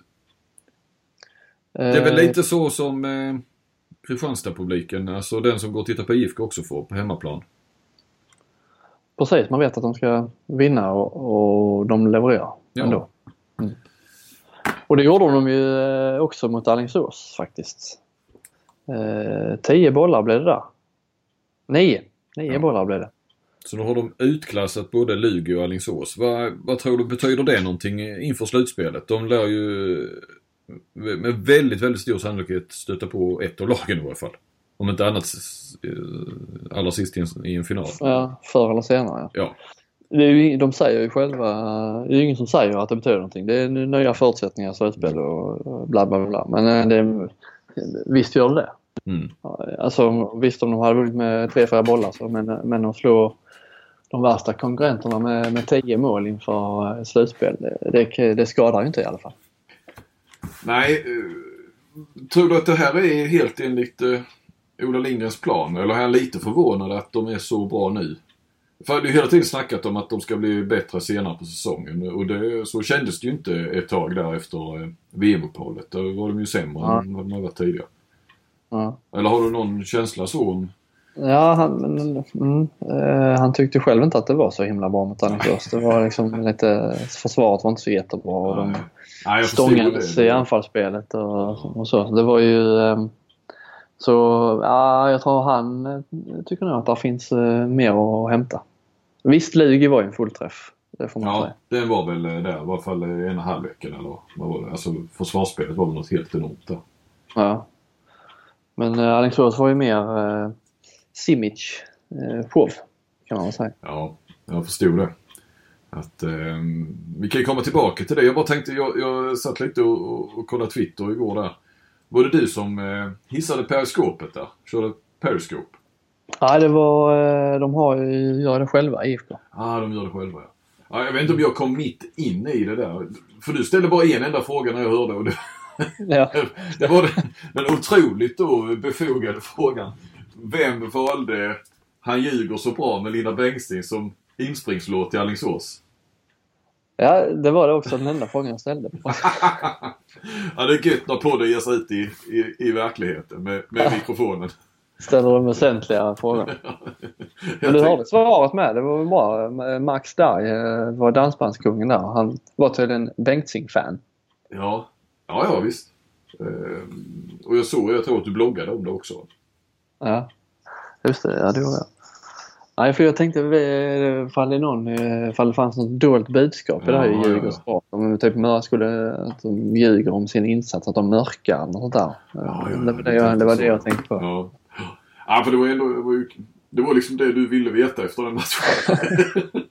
Eh, det är väl lite så som eh, Kristianstad-publiken, alltså den som går och tittar på I F K också får på hemmaplan. Precis, man vet att de ska vinna och, och de levererar ja. ändå. Mm. Och det gjorde de ju också mot Alingsås faktiskt. Eh, tio bollar blev det där. Nio. Nio ja. bollar blev det. Så då har de utklassat både Lugi och Alingsås. Vad, vad tror du, betyder det någonting inför slutspelet? De lär ju med väldigt, väldigt stor sannolikhet stöta på ett av lagen i alla fall. Om inte annat allra sist i en, i en final. Ja, förr eller senare. Ja. Det är ju, de säger ju själva, det är ju ingen som säger att det betyder någonting. Det är nya förutsättningar, slutspel och bla bla bla. Men det, visst gör det. Mm. Alltså visst om de hade vunnit med tre, fyra bollar så, men, men de slår de värsta konkurrenterna med, med tio mål inför slutspel. Det, det, det skadar ju inte i alla fall. Nej, tror du att det här är helt enligt uh, Ola Lindgrens plan? Eller är jag lite förvånad att de är så bra nu? För det är hela tiden snackat om att de ska bli bättre senare på säsongen. Och det, så kändes det ju inte ett tag där efter uh, V M-uppehållet. Då var de ju sämre ja. än vad de har varit tidigare. Ja. Eller har du någon känsla så om Ja, han, mm, eh, han tyckte själv inte att det var så himla bra mot Alingsås. Det var liksom lite, försvaret var inte så jättebra och de Nej, stångades i anfallsspelet och, och så. Det var ju eh, så, ja, jag tror han eh, tycker nog att det finns eh, mer att hämta. Visst, Lugi var ju en fullträff. Det får man ja, säga. den var väl där, i alla fall ena halvleken eller vad var det? Alltså försvarsspelet var väl något helt enormt där. Ja. Men eh, Alingsås var ju mer eh, Simic eh, show, kan man säga. Ja, jag förstod det. Att, eh, vi kan ju komma tillbaka till det. Jag bara tänkte, jag, jag satt lite och, och, och kollade Twitter igår där. Var det du som eh, hissade periskopet där? Körde periskop? Ja, det var, eh, de har ju, gör det själva i I F K. Ja, ah, de gör det själva, ja. Ja. Jag vet inte om jag kom mitt inne i det där. För du ställde bara en enda fråga när jag hörde. Och det, Ja. det var den, den otroligt då befogade frågan. Vem valde Han ljuger så bra med Linda Bengtzing som inspringslåt till Alingsås? Ja, det var det också den enda frågan jag ställde. Ja, det är gött när podden ger sig ut i, i, i verkligheten med, med mikrofonen. Ställer de väsentliga frågor. Men du hörde svaret med. Det var väl bra. Max Darj var dansbandskungen där. Han var tydligen Bengtzing-fan. Ja, ja, ja visst. Ehm, och jag såg, jag tror att du bloggade om det också. Ja, just det. Ja, det var jag. Nej, för jag tänkte ifall det någon, ifall det fanns något dolt budskap i det här i Djurgårdssport. Om typ Möra skulle, att de ljuger om sin insats, att de mörkar eller sånt där. Ja, ja, det var det jag, det var det jag tänkte på. Ja, ja för det var ändå, det var, ju, det var liksom det du ville veta efter den matchen.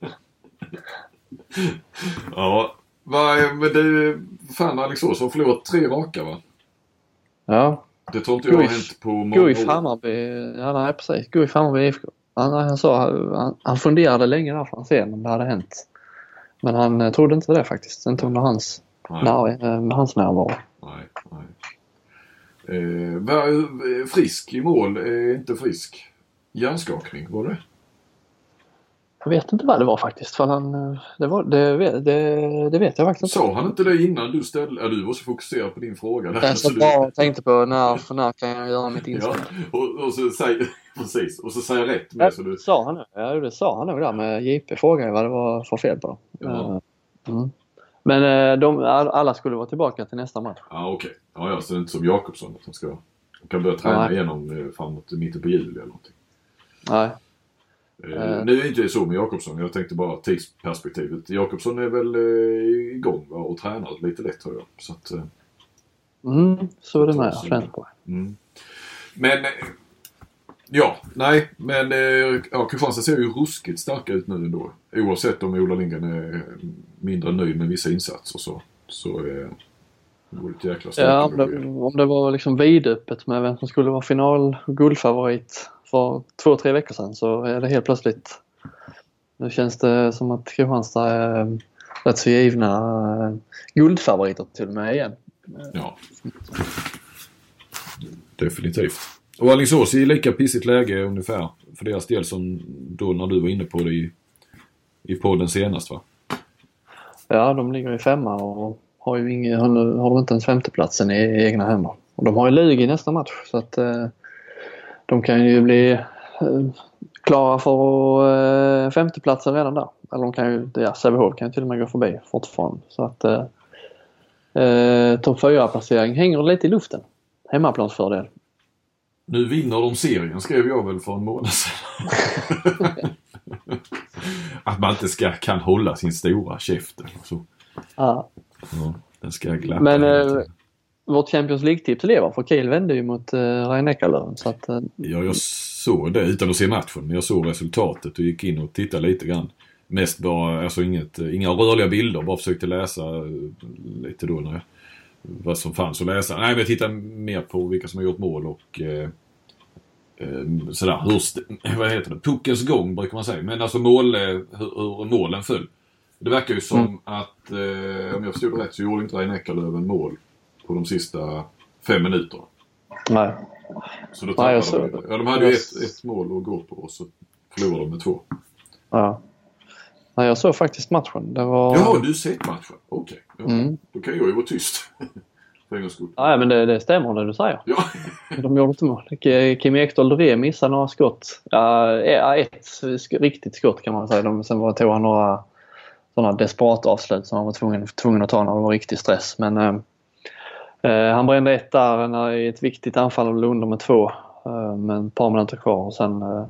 Ja, men det fan Alingsås har förlorat tre raka, va? Ja. Det tror inte jag har hänt på många år. Guif Hammarby, ja nej precis. Guif Hammarby I F K. Han, han sa, han, han funderade länge där för att se om det hade hänt. Men han eh, trodde inte det faktiskt. Inte under hans, när, med hans närvaro. Nej, nej. Eh, var, frisk i mål, är inte frisk. Hjärnskakning, var det? Jag vet inte vad det var faktiskt. För han, det, var, det, det, det vet jag faktiskt inte. Sa han inte det innan du ställde? Ja, du var så fokuserad på din fråga. Där, jag så så bara du... tänkte på när, för när kan jag göra mitt inspel. Ja, och, och så säger precis. Och så säger jag rätt med. Ja, så du... sa han nu. Ja, det sa han nog där med J P. Frågade vad det var för fel på. Ja. Mm. Men de, alla skulle vara tillbaka till nästa match. Ja, okej. Okay. Ja, ja, så det är inte som Jakobsson som ska kan börja träna Nej. igenom framåt mitten på juli eller någonting. Nej. Eh, nu är inte det så med Jakobsson. Jag tänkte bara tidsperspektivet. Jakobsson är väl eh, igång, va, och tränar lite lätt, tror jag. Så att, eh, mm, så är det med. Jag på. Mm. Men eh, ja, nej. Men eh, ja, Kristianstad ser ju ruskigt starka ut nu ändå. Oavsett om Ola Lindgren är mindre nöjd med vissa insatser så, så eh, det går ett jäkla starkt. Ja, om det, om det var liksom vidöppet med vem som skulle vara final guldfavorit för två, tre veckor sedan, så är det helt plötsligt. Nu känns det som att Kristianstad är rätt så givna äh, guldfavoriter till och med igen. Ja. Definitivt. Och Alingsås är i lika pissigt läge ungefär för deras del som då när du var inne på det i, i podden senast, va? Ja, de ligger i femma och har ju ingen, har, har de inte ens femteplatsen i, i egna händer. Och de har ju Lugi i nästa match, så att eh, de kan ju bli eh, klara för eh, femteplatsen redan där. Eller de kan ju, ja, Sävehof kan ju till och med gå förbi fortfarande. Så att eh, eh, topp fyra placering hänger lite i luften. Hemmaplansfördel. Nu vinner de serien, skrev jag väl för en månad sedan. Att man inte ska, kan hålla sin stora käften. Så. Ja. Ja, den ska glappa. Men eh, vårt Champions League-tips lever, för Kiel vände ju mot eh, Rhein-Neckarlöven. Så att, eh, ja, jag såg det utan att se matchen. Men jag såg resultatet och gick in och tittade lite grann. Mest bara, alltså inget, inga rörliga bilder. Bara försökte läsa lite då när jag, vad som fanns att läsa. Nej, men jag tittade mer på vilka som har gjort mål och eh, eh, sådär, hur, st- vad heter det? Puckens gång brukar man säga. Men alltså mål, hur, hur målen föll. Det verkar ju som mm. att, eh, om jag förstod det rätt, så gjorde inte Rhein-Neckarlöven mål på de sista fem minuterna. Nej. Så då tappade Nej, de, ja, de hade ju ett, ett mål att gå på och så förlorade de med två. Ja. Nej, jag såg faktiskt matchen. Det var... Ja, du sett matchen? Okej. Okay. Ja. Mm. Då kan jag ju vara tyst. för en gångs skull. Ja, men det, det stämmer det du säger. Ja. De gjorde inte mål. Kim Ekdahl Doré missade några skott. Ja, ett riktigt skott kan man säga. De, sen var, tog han några sådana desperat avslut som han var tvungen, tvungen att ta när det var riktig stress. Men eh, han brände ett där när, i ett viktigt anfall och låg under med två. Eh, med ett par minuter kvar. Och sen, eh,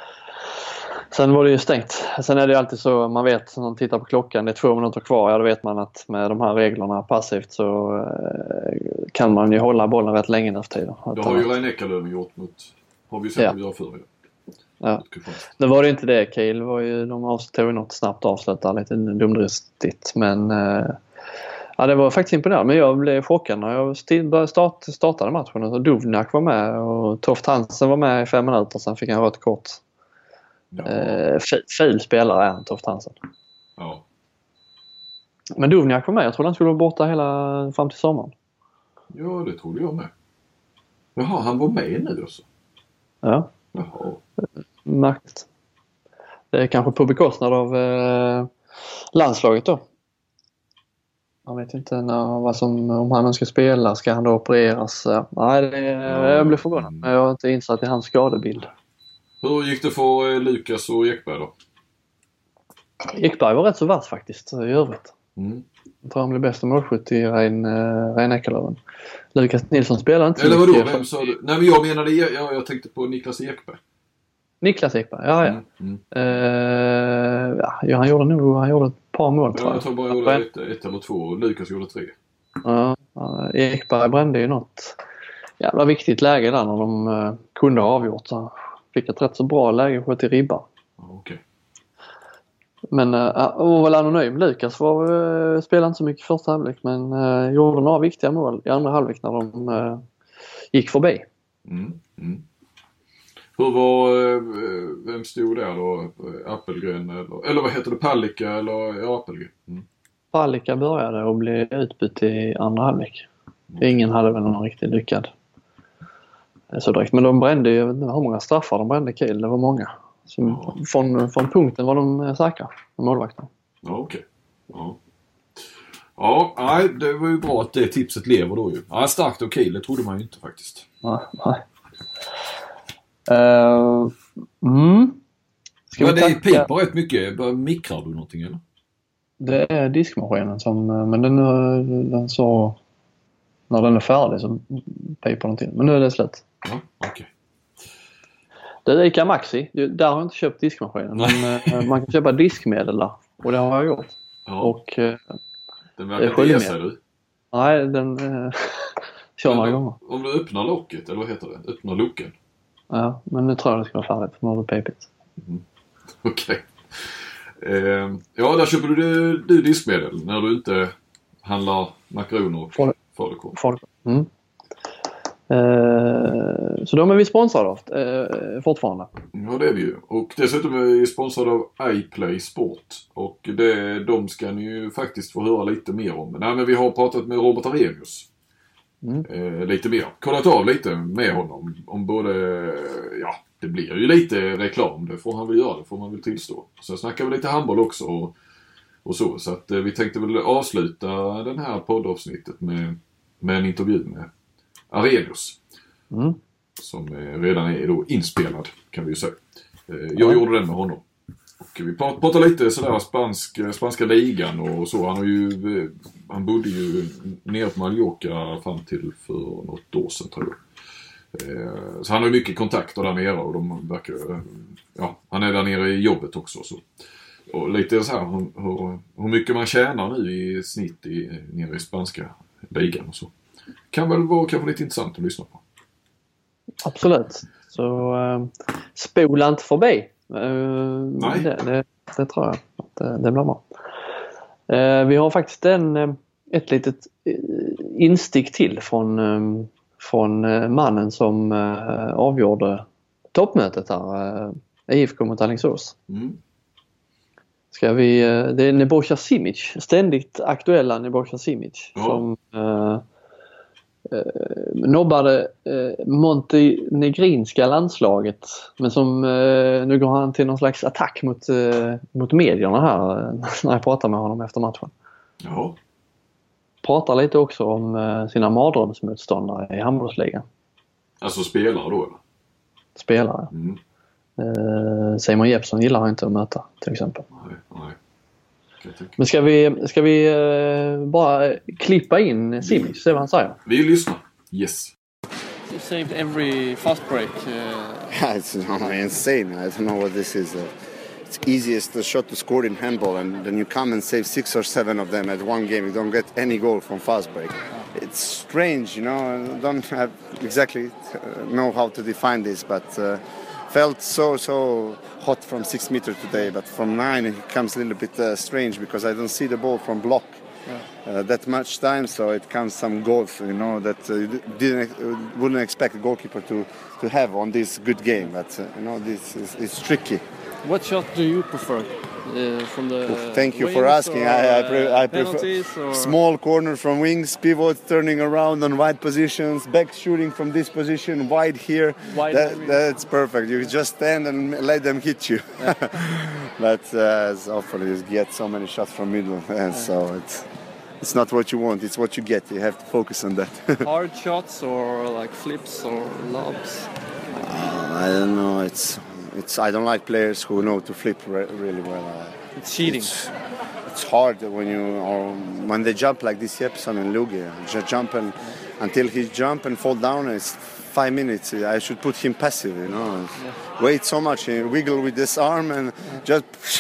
sen var det ju stängt. Sen är det alltid så, man vet när man tittar på klockan, det är två minuter kvar. Ja, då vet man att med de här reglerna passivt så eh, kan man ju hålla bollen rätt länge nu för tiden. Det har ju Rein Eckerlöf gjort mot, har vi sett ja. Att vi gör förr. Ja. Det var det inte det, Kiel. Var ju, de avslutade något snabbt avslut där, lite dumdristigt. Men eh, ja, det var faktiskt imponerande. Men jag blev chockad när jag började start, startade matchen. Och Duvnak var med och Toft Hansen var med i fem minuter. Sen fick han rött kort. Ja. Eh, fil spelare är han, Toft Hansen. Ja. Men Duvnak var med. Jag trodde han skulle vara borta hela fram till sommaren. Ja, det trodde jag med. Jaha, han var med nu också. Ja. Jaha. Märkt. Det är kanske på bekostnad av eh, landslaget då. Man vet inte när, vad som, om han ska spela, ska han då opereras? Nej, det, ja. Jag blev förvånad. Men jag har inte insatt i hans skadebild. Hur gick det för eh, Lukas och Ekberg då? Ekberg var rätt så vass faktiskt i övrigt. Mm. Jag tror han blev bästa målskytt i Rein, eh, Rein Eckerlöf. Lukas Nilsson spelar inte eller vadå? Vem sa du? Nej, men jag menade, ja, jag tänkte på Niklas Ekberg. Niklas Ekberg, ja ja. Mm. Mm. Uh, ja han gjorde nog han gjorde ett par mål. Ja, tror jag. jag tror bara han gjorde ett, ett eller två och Lukas gjorde tre. Ja, uh, Ekberg brände ju något jävla viktigt läge där när de uh, kunde ha avgjort. Så fick ett rätt så bra läge på till ribba. Okej. Okay. Men uh, var väl anonym. Lukas var, uh, spelade inte så mycket i första halvlek men uh, gjorde några viktiga mål i andra halvlek när de uh, gick förbi. Mm. Mm. Hur var, vem stod där då? Appelgren eller, eller vad heter det? Palicka eller ja, Appelgren? Mm. Palicka började och blev utbytt i andra halvlek. Mm. Ingen hade väl någon riktigt lyckad så direkt. Men de brände ju, hur många straffar de brände Kiel, det var många. Så ja. från, från punkten var de säkra, målvakterna. Ja, okej. Okay. Ja. Ja, nej, det var ju bra att det tipset lever då ju. Ja, starkt och Kiel, det trodde man ju inte faktiskt. Nej, nej. Uh, mm. Ska men vi det tacka... piper rätt mycket. Mikrar du någonting eller? Det är diskmaskinen som, men den, den så när den är färdig så piper den till. Men nu är det slut. Ja, okej. Okay. Det är Ica Maxi. Där har jag inte köpt diskmaskinen. Men man kan köpa diskmedel där. Och det har jag gjort. Ja. Och den verkar inte ge sig du? Nej, den äh, kör några gånger. Om du öppnar locket, eller vad heter det? Öppnar locken. Ja, men nu tror jag det ska vara färdigt. Nu har du pipit. Mm. Okej. Okay. Eh, ja, där köper du, du diskmedel när du inte handlar makaroner och falukorv. Mm. Eh, så de är vi sponsrade av eh, fortfarande. Ja, det är vi ju. Och dessutom är vi sponsrade av iPlay Sport. Och det, de ska ni ju faktiskt få höra lite mer om. Nej, men vi har pratat med Robert Arrhenius. Mm. Eh, lite mer. Kollat av lite med honom om både, ja, det blir ju lite reklam, det får han väl göra, det får man väl tillstå. Sen snackar vi lite handboll också och, och så, så att eh, vi tänkte väl avsluta den här poddavsnittet med, med en intervju med Arrhenius. Mm. Som eh, redan är då inspelad, kan vi ju säga. Eh, jag ja. gjorde den med honom. Och vi pratade lite sådär spansk, spanska ligan och så. Han har ju, han bodde ju nere på Mallorca fram till för något år sedan tror jag. Så han har ju mycket kontakter där nere och de verkar, ja, han är där nere i jobbet också. Så. Och lite så här, hur, hur, hur mycket man tjänar nu i snitt i, nere i spanska ligan och så. Kan väl vara kanske lite intressant att lyssna på. Absolut. Så äh, spola inte förbi. Uh, Nej. Det, det, det tror jag att det, det blir bra. Uh, vi har faktiskt en, ett litet instick till från, um, från uh, mannen som uh, avgjorde toppmötet här. Uh, I F K mot Alingsås. Mm. Ska vi, uh, det är Nebojša Simic, ständigt aktuella Nebojša Simic ja. som uh, Uh, nobbade uh, montenegrinska landslaget men som uh, nu går han till någon slags attack mot, uh, mot medierna här uh, när jag pratar med honom efter matchen. Ja. pratar lite också om uh, sina mardrömsmotståndare i handbollsligan. Alltså spelare då eller? Spelare. Mm. Uh, Simon Jeppsson gillar han inte att möta till exempel. Nej, nej. Men ska vi, ska vi uh, bara klippa in Simic, se vad han säger? Vi lyssnar. Yes. You saved every fast break. Uh... Yeah, it's no, insane. I don't know what this is. Uh, it's easiest shot to score in handball, and then you come and save six or seven of them at one game. You don't get any goal from fast break. It's strange, you know. I don't have exactly know how to define this, but uh, felt so so hot from six meters today. But from nine, it comes a little bit uh, strange because I don't see the ball from block. Uh, that much time, so it comes some goals, you know, that uh, you didn't uh, wouldn't expect a goalkeeper to, to have on this good game. But uh, you know, this is it's tricky. What shot do you prefer uh, from the? Oof, thank you for asking. Or, I, I, pre- I uh, prefer or... small corner from wings, pivot, turning around on wide positions, back shooting from this position, wide here. Wide that, that's perfect. You just stand and let them hit you. Yeah. But uh, hopefully you get so many shots from middle, and yeah. so it's. It's not what you want, it's what you get. You have to focus on that. Hard shots or like flips or lobs? Uh, I don't know. It's it's. I don't like players who know to flip re- really well. Uh, it's cheating. It's, it's hard when you or when they jump like this. Jeppsson and Lugi just jump and until he jump and fall down. It's five minutes. I should put him passive. You know, yeah. Wait so much. He wiggle with this arm and yeah. just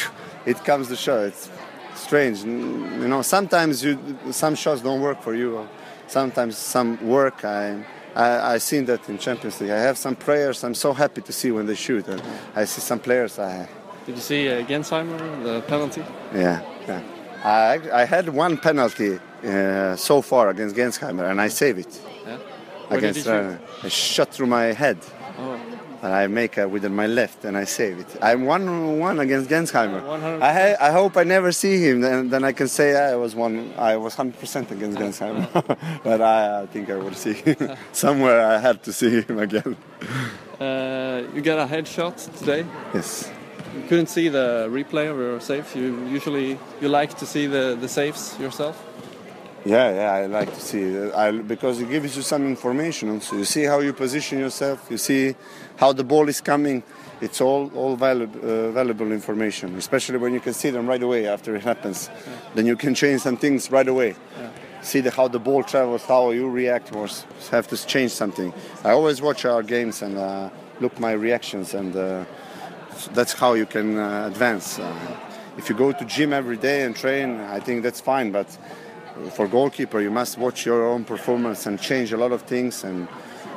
it comes the shot. It's, strange, you know. Sometimes you, some shots don't work for you. Sometimes some work. I, I, I seen that in Champions League. I have some players. I'm so happy to see when they shoot. And I see some players. I. Did you see uh, Gensheimer the penalty? Yeah, yeah. I I had one penalty uh, so far against Gensheimer, and I save it. Yeah. Where against, did you shoot? Uh, a shot through my head. Oh. And I make it with my left and I save it. I'm one on one against Gensheimer. one hundred percent. I ha- I hope I never see him. Then then I can say I was one. I was one hundred percent against Gensheimer. But I, I think I will see him somewhere. I had to see him again. Uh, you got a headshot today. Yes. You couldn't see the replay of your save. You usually you like to see the, the saves yourself. Yeah, yeah, I like to see it. I, because it gives you some information. So you see how you position yourself. You see how the ball is coming. It's all all valuable, uh, valuable information, especially when you can see them right away after it happens. Yeah. Then you can change some things right away. Yeah. See the, how the ball travels, how you react, or have to change something. I always watch our games and uh, look my reactions, and uh, that's how you can uh, advance. Uh, if you go to gym every day and train, I think that's fine, but for goalkeeper, you must watch your own performance and change a lot of things, and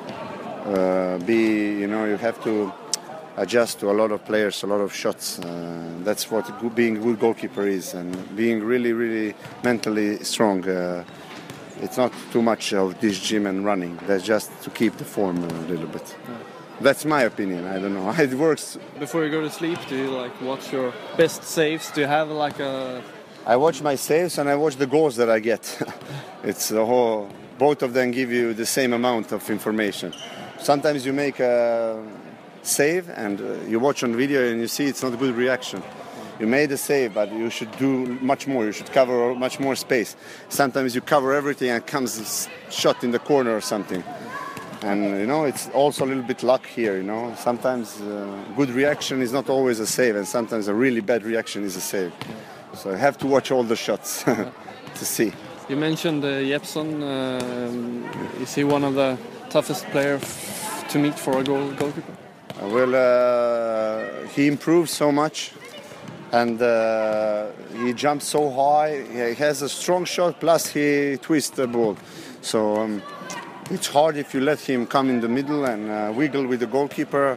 uh, be, you know, you have to adjust to a lot of players, a lot of shots. Uh, that's what being a good goalkeeper is, and being really, really mentally strong. Uh, it's not too much of this gym and running. That's just to keep the form a little bit. Yeah. That's my opinion. I don't know. It works. Before you go to sleep, do you like watch your best saves? Do you have like a I watch my saves and I watch the goals that I get. It's the whole. Both of them give you the same amount of information. Sometimes you make a save and you watch on video and you see it's not a good reaction. You made a save, but you should do much more. You should cover much more space. Sometimes you cover everything and comes a shot in the corner or something. And you know, it's also a little bit luck here. You know, sometimes uh, good reaction is not always a save, and sometimes a really bad reaction is a save. So I have to watch all the shots to see. You mentioned uh, Jeppsson. Uh, is he one of the toughest players f- to meet for a goal goalkeeper? Uh, well, uh, he improves so much, and uh, he jumps so high. He has a strong shot, plus he twists the ball. So um, it's hard if you let him come in the middle and uh, wiggle with the goalkeeper.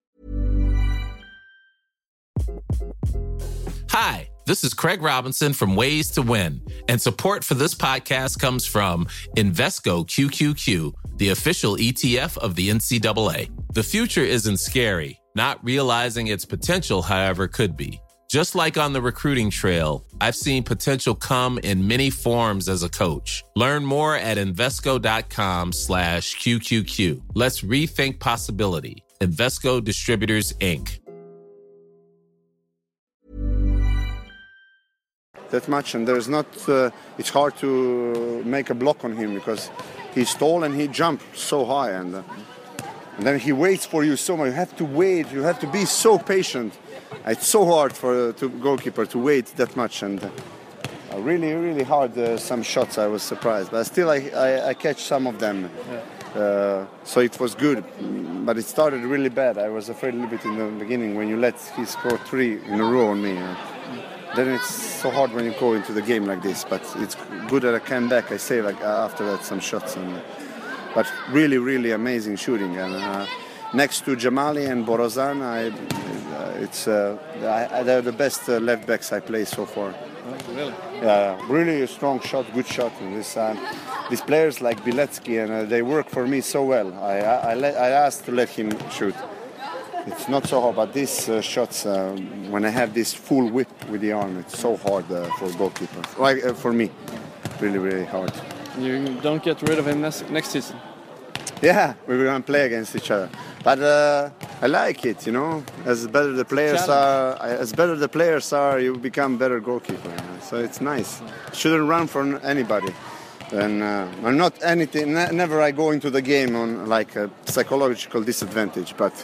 Hi, this is Craig Robinson from Ways to Win, and support for this podcast comes from Invesco Q Q Q, the official E T F of the N C double A. The future isn't scary. Not realizing its potential, however, could be. Just like on the recruiting trail, I've seen potential come in many forms as a coach. Learn more at Invesco.com slash QQQ. Let's rethink possibility. Invesco Distributors, Incorporated. that much, and there's not. Uh, it's hard to make a block on him because he's tall and he jumps so high, and, uh, and then he waits for you so much. You have to wait. You have to be so patient. It's so hard for a goalkeeper to wait that much, and uh, really, really hard. Uh, some shots I was surprised, but still I, I, I catch some of them. Yeah. Uh, so it was good, but it started really bad. I was afraid a little bit in the beginning when you let he score three in a row on me. Uh, then it's so hard when you go into the game like this. But it's good that I came back. I saved like, after that some shots, and, but really, really amazing shooting. And uh, next to Jamali and Borozan, I, uh, it's uh, I, they're the best uh, left backs I played so far. Oh, really? Yeah, really a strong shot, good shot. And this, uh, these players like Biletsky, and uh, they work for me so well. I I, I, let, I asked to let him shoot. It's not so hard, but these uh, shots, uh, when I have this full whip with the arm, it's so hard uh, for goalkeepers. Like uh, for me, really, really hard. You don't get rid of him next, next season? Yeah, we're going to play against each other. But uh, I like it, you know. As better the players are, as better the players are, you become better goalkeeper. You know? So it's nice. Shouldn't run from anybody. And uh, I'm not anything. Ne- never I go into the game on like a psychological disadvantage. But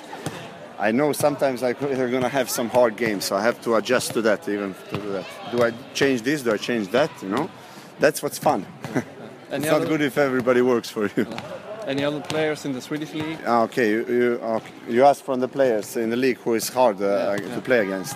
I know sometimes I'm going to have some hard games, so I have to adjust to that. Even to that. Do I change this? Do I change that? You know, that's what's fun. It's not good if everybody works for you. Any other players in the Swedish league? Okay, you you, okay. you asked from the players in the league who is hard uh, yeah, to yeah. play against.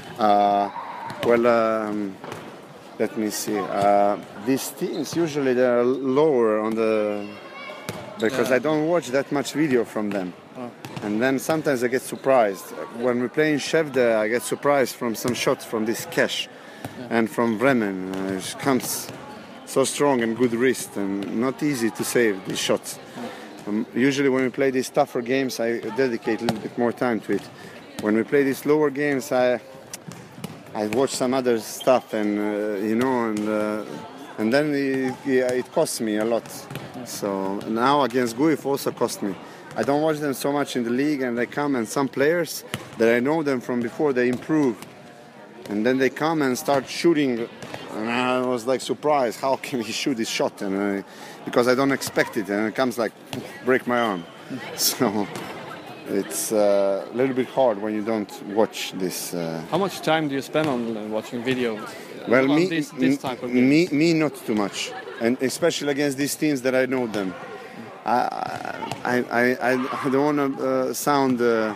Uh, well, um, let me see. Uh, these teams usually they're lower on the because yeah. I don't watch that much video from them, oh. and then sometimes I get surprised when we play in Skövde. I get surprised from some shots from this Kesh yeah. and from Bremen. Uh, it comes so strong and good wrist, and not easy to save these shots. Um, usually when we play these tougher games, I dedicate a little bit more time to it. When we play these lower games, I I watch some other stuff, and uh, you know, and uh, and then it, yeah, it costs me a lot. So now against Guif also cost me. I don't watch them so much in the league, and they come, and some players that I know them from before, they improve, and then they come and start shooting. And I was like surprised, how can he shoot this shot? And I, because I don't expect it, and it comes like break my arm. So it's uh, a little bit hard when you don't watch this. Uh... How much time do you spend on watching videos? Well, me, this, this type of me, me, not too much, and especially against these teams that I know them. I, I, I, I don't want to uh, sound uh,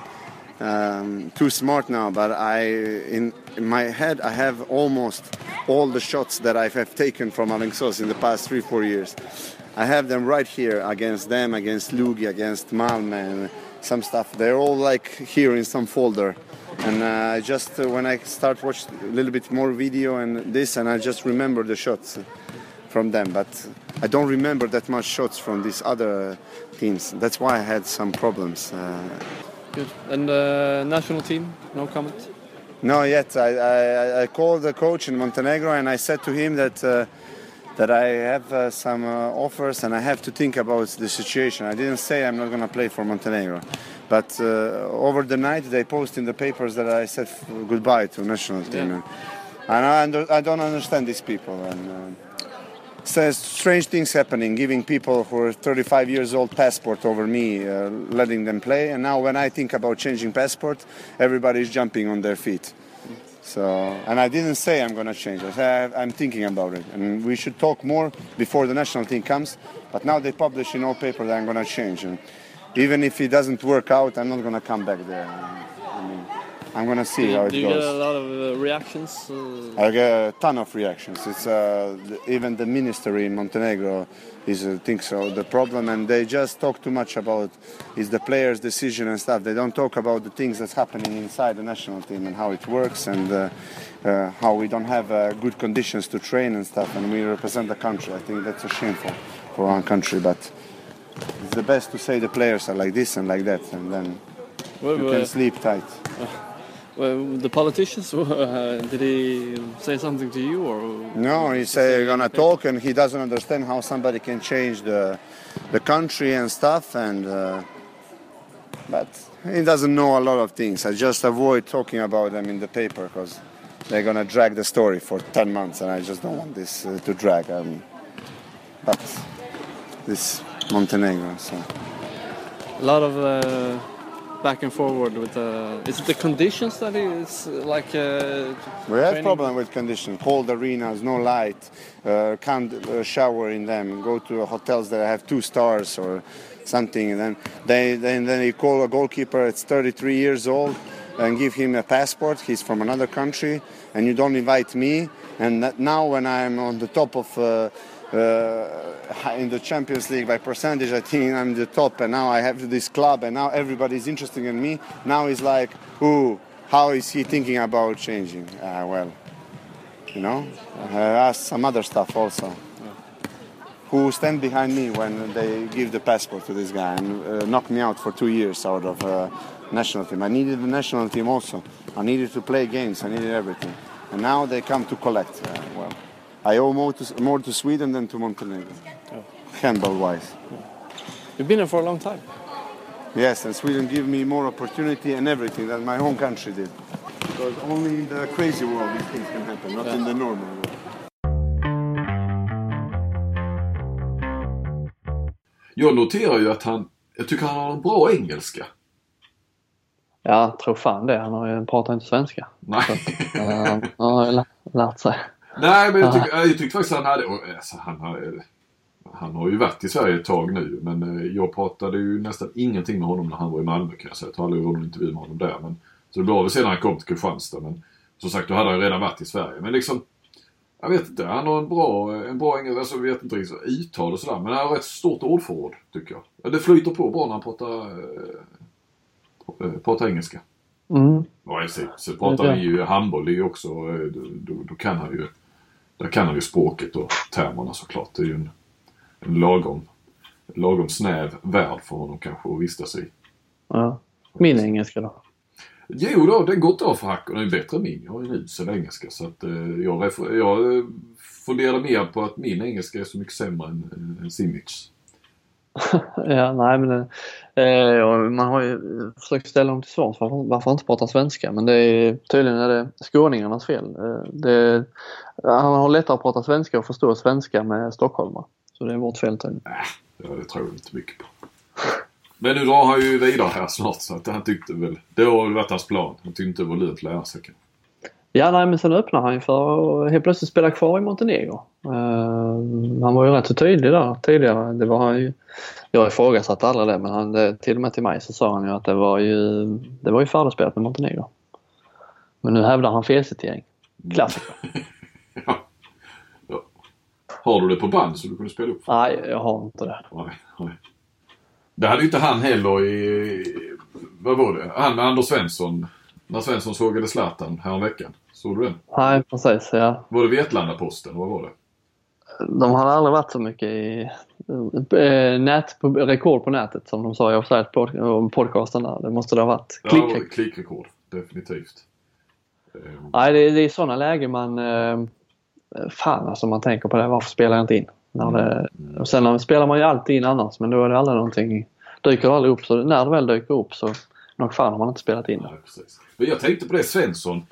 um, too smart now, but I, in, in my head, I have almost all the shots that I have taken from Alingsås in the past three, four years. I have them right here against them, against Lugi, against Malmö, and some stuff. They're all like here in some folder. And I uh, just, uh, when I start watching a little bit more video and this, and I just remember the shots from them. But I don't remember that much shots from these other teams. That's why I had some problems. Uh, Good. And the uh, national team, no comment? No, yet. I, I, I called the coach in Montenegro, and I said to him that uh, that I have uh, some uh, offers and I have to think about the situation. I didn't say I'm not going to play for Montenegro, but uh, over the night they post in the papers that I said goodbye to national team, yeah. and I, under, I don't understand these people. And uh, says strange things happening, giving people who are thirty-five years old passport over me, uh, letting them play. And now when I think about changing passport, everybody is jumping on their feet. So, and I didn't say I'm going to change. I said I'm thinking about it, and we should talk more before the national team comes. But now they publish in all paper that I'm going to change, and even if it doesn't work out, I'm not going to come back there. I mean, I'm going to see do, how it do you goes. Get a lot of uh, reactions? Uh... I get a ton of reactions. It's uh, the, even the ministry in Montenegro is uh, thinks so the problem, and they just talk too much about is the players' decision and stuff. They don't talk about the things that's happening inside the national team and how it works, and uh, uh, how we don't have uh, good conditions to train and stuff, and we represent the country. I think that's a shameful for our country, but it's the best to say the players are like this and like that, and then well, you well, can sleep tight. Uh, well, the politicians, uh, did he say something to you, or? No, he said he's gonna talk, and he doesn't understand how somebody can change the the country and stuff, and uh, but he doesn't know a lot of things. I just avoid talking about them in the paper because they're gonna drag the story for ten months, and I just don't want this uh, to drag. Um, but this Montenegro, so a lot of uh, back and forward with. Uh, is it the conditions that is like? Uh, we have training? problem with condition. Cold arenas, no light, uh, can't uh, shower in them. Go to hotels that have two stars or something, and then they then then you call a goalkeeper. It's thirty-three years old. And give him a passport. He's from another country, and you don't invite me. And that now, when I'm on the top of uh, uh, in the Champions League by percentage, I think I'm the top. And now I have this club, and now everybody's interested in me. Now it's like, ooh, how is he thinking about changing? Uh, well, you know, uh, ask some other stuff also. Who stand behind me when they give the passport to this guy and uh, knock me out for two years out of. Uh, national team. I needed the national team also. I needed to play games. I needed everything. And now they come to collect. Uh, well, I owe more to, more to Sweden than to Montenegro. Oh. Handball-wise. Yeah. You've been there for a long time. Yes, and Sweden give me more opportunity and everything than my home country did. Because only in the crazy world these things can happen, not yeah. in the normal world. Jag noterar ju att han, jag tycker han har en bra engelska. Ja, jag tror fan det. Han har ju pratat inte svenska. Nej. Så, uh, han har lärt sig. Nej, men jag, tyck, jag tyckte faktiskt han hade... Alltså, han, har, han har ju varit i Sverige ett tag nu. Men jag pratade ju nästan ingenting med honom när han var i Malmö, kan jag säga. Jag tar aldrig någon intervju med honom där. Men, så det blev väl sedan han kom till Kristianstad. Men som sagt, då hade han redan varit i Sverige. Men liksom... Jag vet inte, han har en bra, en bra engelska, alltså jag vet inte riktigt uttal och sådär. Men han har ett stort ordförråd, tycker jag. Det flyter på bra när han pratar... Prata engelska. Mm. Ja, så, så pratar han ju handboll, det är ju också då, då, då kan han ju där kan han ju språket och termerna såklart. Det är ju en, en lagom en lagom snäv värld för honom kanske att vistas i. Ja. Min engelska då? Jo då, det går inte av för hack och det är bättre än min. Jag har ju en usel engelska så att eh, jag, jag funderar mer på att min engelska är så mycket sämre än, än Simics. Ja, nej men det, eh, man har ju försökt ställa dem till svars varför, varför inte prata svenska, men det är tydligen är det skåningarnas fel. Eh, det, han har lättare att prata svenska och förstå svenska med stockholmare, så det är vårt fel tydligen. Nej, ja, det tror jag inte mycket på. Men nu drar han ju vidare här snart, så att han tyckte väl, det har väl varit hans plan. Han tyckte det var lönt att lära sig. Ja, nej, men sen öppnar han ju för att helt plötsligt spela kvar i Montenegro. Uh, han var ju rätt så tydlig där tidigare. Det var han ju, jag ifrågasatte aldrig det, men han, det, till och med till mig så sa han ju att det var ju, det var ju färdigspelat med Montenegro. Men nu hävdar han felcitering. Klassiker. Ja. Ja. Har du det på band så du kunde spela upp? Nej, jag har inte det. Nej, nej. Det hade ju inte han heller i, vad var det? Han med Anders Svensson, när Svensson sågade Zlatan här om veckan. Såg du den? Nej, precis, ja. Var det Vetlanda-Posten? Vad var det? De hade aldrig varit så mycket i äh, nät, på, rekord på nätet som de sa i Offside pod, podcasten där. Det måste det ha varit. Klick, ja, klickrekord, definitivt. Um. Nej, det, det är sådana lägen man äh, fan alltså man tänker på det. Varför spelar jag inte in? När det, mm. Och sen spelar man ju alltid in annars, men då är det aldrig någonting, dyker aldrig upp, så när det väl dyker upp så nog fan har man inte spelat in det. Ja, precis. Men jag tänkte på det, Svensson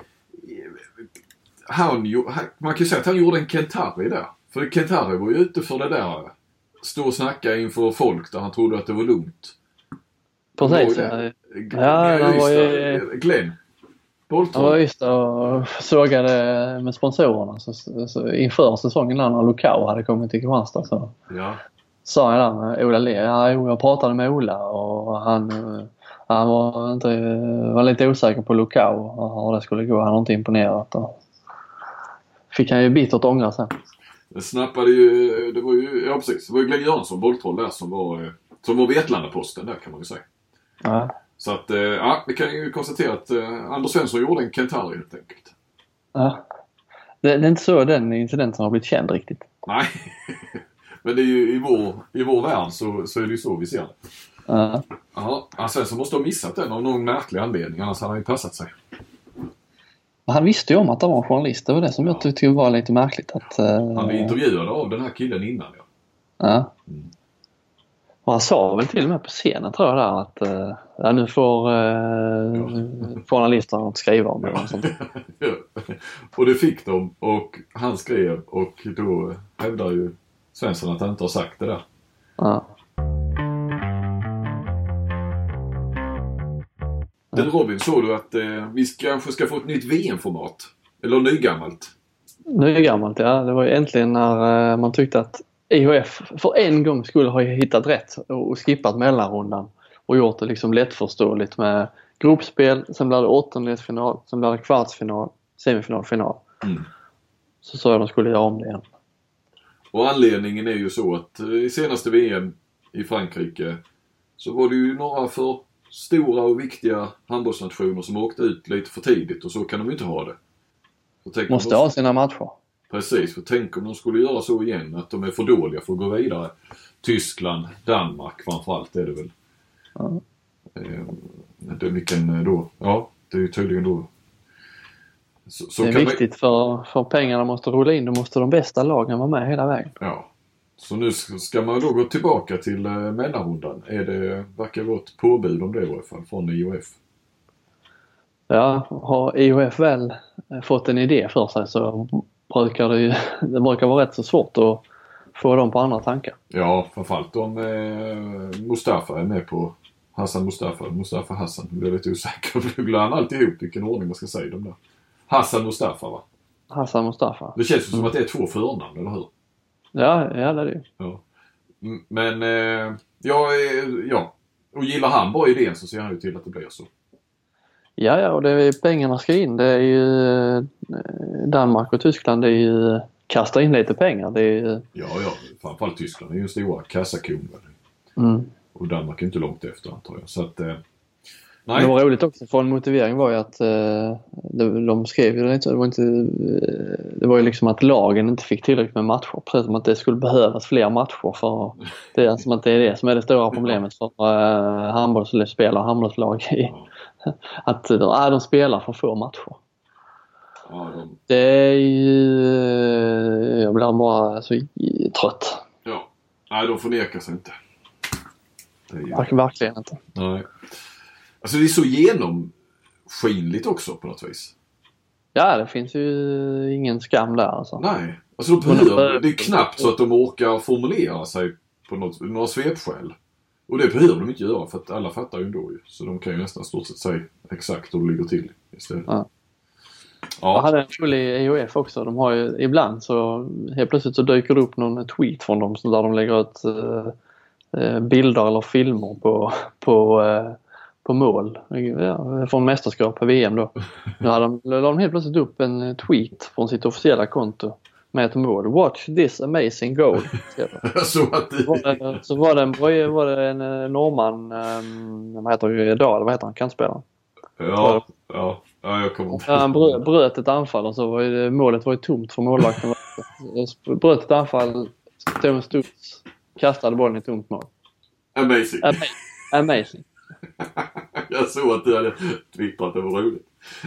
han, man kan ju säga att han gjorde en Kentari där. För Kentari var ju ute för det där, stå och snacka inför folk där han trodde att det var lugnt. Precis. Ja, ja, han var ju Glenn Han var just och sågade med sponsorerna så, så inför säsongen när Lukau hade kommit till Kristianstad så ja. sa jag där med Ola Le, ja, jag pratade med Ola och han, han var, inte, var lite osäker på Lukau och hur det skulle gå, han var inte imponerat och fick han ju bittert ångra sen. Det snappade ju, det var ju, ja precis, det var ju Glenn Jönsson, bolltroll där som var, som var Vetlanda-Posten där kan man ju säga. Ja. Så att, ja, vi kan ju konstatera att Anders Svensson gjorde en Kentari helt enkelt. Ja. Det, det är inte så den incidenten har blivit känd riktigt. Nej, men det är ju i vår, i vår värld så, så är det ju så vi ser det. Ja. Jaha, Svensson måste ha missat den av någon märklig anledning, annars hade han ju passat sig. Han visste ju om att det var en journalist, det var det som jag tyckte var lite märkligt. Att, uh... Han blev intervjuad av den här killen innan, ja. Ja. Mm. Och han sa väl till och med på scenen tror jag där att uh, ja, nu får uh, journalisterna något skriva om det. Ja. Och, sånt. Ja. Och det fick de och han skrev och då hävdar ju Svensson att han inte har sagt det där. Ja. Den Robin, såg du att eh, vi kanske ska få ett nytt V M-format? Eller nygammalt? Nygammalt, ja. Det var ju äntligen när uh, man tyckte att I H F för en gång skulle ha hittat rätt och skippat mellanrundan och gjort det liksom lättförståeligt med gruppspel, sen blir det åttondelsfinal, sen blir det kvartsfinal, semifinal, final. Mm. Så sa jag att de skulle göra om det igen. Och anledningen är ju så att i senaste V M i Frankrike så var det ju några för stora och viktiga handbollsnationer som åkte ut lite för tidigt och så kan de ju inte ha det. Måste ha sina matcher. Precis, för tänk om de skulle göra så igen att de är för dåliga för att gå vidare. Tyskland, Danmark framförallt är det väl. Ja. Det är vilken då? Ja, det är ju tydligen då. Så, så det är kan viktigt man... för, för pengarna måste rulla in. Då måste de bästa lagen vara med hela vägen. Ja. Så nu ska man då gå tillbaka till eh, mellanrundan. Är det, verkar vara ett påbud om det i alla fall från I H F. Ja, har I H F väl fått en idé för sig så brukar det ju, det brukar vara rätt så svårt att få dem på andra tankar. Ja, framförallt om eh, Mustafa är med på Hassan Mustafa. Mustafa Hassan. Jag blir lite osäker. Jag glömmer alltid ihop vilken ordning man ska säga dem där. Hassan Mustafa, va? Hassan Mustafa. Det känns ju som mm. att det är två förnamn, eller hur? Ja, ja det är det. Ja. Men, eh, ja, ja. Och gillar han bara idén så ser han ju till att det blir så. Ja, ja, och det är pengarna ska in. Det är ju Danmark och Tyskland, det är ju kasta in lite pengar. Det är ju... Ja, ja. Framförallt Tyskland är ju en stora kassakon. Mm. Och Danmark är inte långt efter, antar jag. Så att, eh, nej. Det var roligt också, för en motivering var ju att eh, de, de skrev ju det, det var inte eh, det var ju liksom att lagen inte fick tillräckligt med matcher. Precis som att det skulle behövas fler matcher för det är som att det är det som är det stora problemet för eh, handbollsspelare och handbollslag i, ja. Att äh, de spelar för få matcher. Ja, de... Det är ju, jag blir bara så trött. Ja, nej, de förnekar sig inte. Det är ju... Verkligen inte. Nej. Alltså det är så genomskinligt också på något vis. Ja, det finns ju ingen skam där alltså. Nej, alltså de behöver, det är knappt så att de orkar formulera sig på något, några svepskäl. Och det behöver de inte göra för att alla fattar ju ändå ju. Så de kan ju nästan stort sett säga exakt hur det ligger till istället. Ja. Ja. Jag hade en full i E H F också. De har ju ibland så helt plötsligt så dyker det upp någon tweet från dem där de lägger ut uh, bilder eller filmer på, på, uh, på mål. Ja, från mästerskap på V M då. Nu hade de, lade de helt plötsligt upp en tweet från sitt officiella konto med ett mål. Watch this amazing goal. så, att det... var det, så var det en, var det en norrman, um, vad heter det, Dahl, vad heter han, kantspelaren? Ja, ja, ja, jag kommer inte. Han bröt, bröt ett anfall och så var ju, målet var ju tomt för målvakten. Bröt ett anfall, stod en studs, kastade bollen i ett tomt mål. Amazing. Amazing. Amazing. Jag såg att du hade twittrat, det var roligt.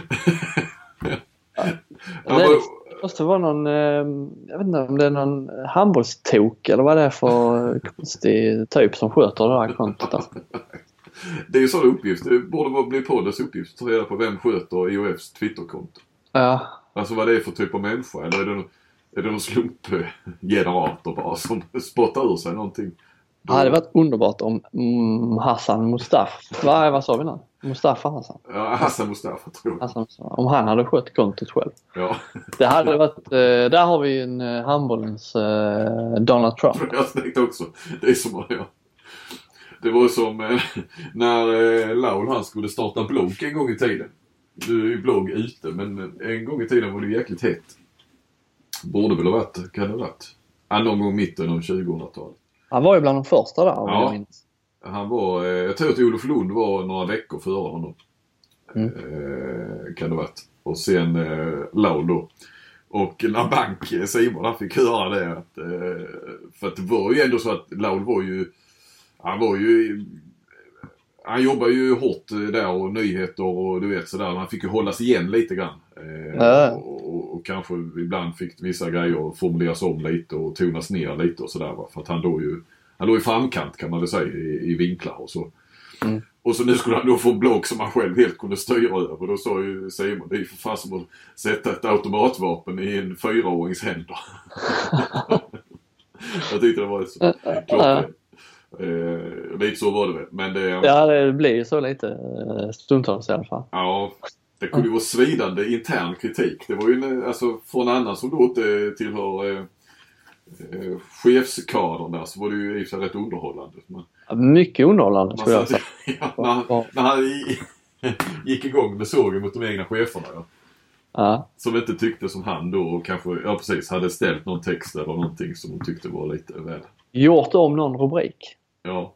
Ja. Det måste vara någon, jag vet inte om det är någon handbollstok eller vad det är för konstig typ som sköter det här kontot. Alltså. Det är ju sådana uppgifter. Det borde bli poddens uppgift att ta reda på vem sköter I O Fs Twitterkonto. Ja. Alltså vad det är för typ av människa. Eller är det någon, är det någon slumpgenerator bara som spottar ur sig någonting? Det hade varit underbart om mm, Hassan Mustafa. Vad, vad sa vi nu? Mustafa Hassan. Ja, Hassan Mustafa tror jag. Hassan, om han hade skött kontot själv. Ja. Det hade varit, eh, där har vi en eh, handbollens eh, Donald Trump. Jag tänkte också. Det är som att ja. Det var som eh, när eh, Laul han skulle starta blogg en gång i tiden. Nu är ju blogg ute, men en gång i tiden var det jäkligt hett. Borde väl ha varit, kan det ha varit? Ja, någon gång mitten av tjugohundratalet. Han var ju bland de första där. Ja, han var, eh, jag tror att Olof Lund var några veckor före honom. Mm. Eh, kan det ha varit. Och sen eh, Laul då. Och när Bank, Simon, han fick höra det. Att, eh, för att det var ju ändå så att Laul var ju, han var ju, han jobbar ju hårt där och nyheter och du vet sådär. Han fick ju hållas igen lite grann. Eh, mm. och, och, och kanske ibland fick vissa grejer formuleras om lite och tonas ner lite och sådär. För att han då ju, han låg i framkant kan man väl säga i, i vinklar och så. Mm. Och så nu skulle han då få en block som han själv helt kunde styra över. Och då sa ju Simon, det är för fan som att sätta ett automatvapen i en fyraårings händer. Jag tyckte det var ett så klockrent. Eh, lite så var det väl. Men det, ja, det blir ju så lite stundtals i alla fall. Ja, det kunde ju vara svidande intern kritik. Det var ju alltså från annan som då inte tillhör eh, eh, chefskadern där, så var det ju i sig rätt underhållande. Men, mycket underhållande skulle jag säga. Ja, när, när han gick igång med sågen mot de egna cheferna. Ja. Ja. Som inte tyckte som han då och kanske, ja precis, hade ställt någon text eller någonting som de tyckte var lite väl. Gjort om någon rubrik. Ja.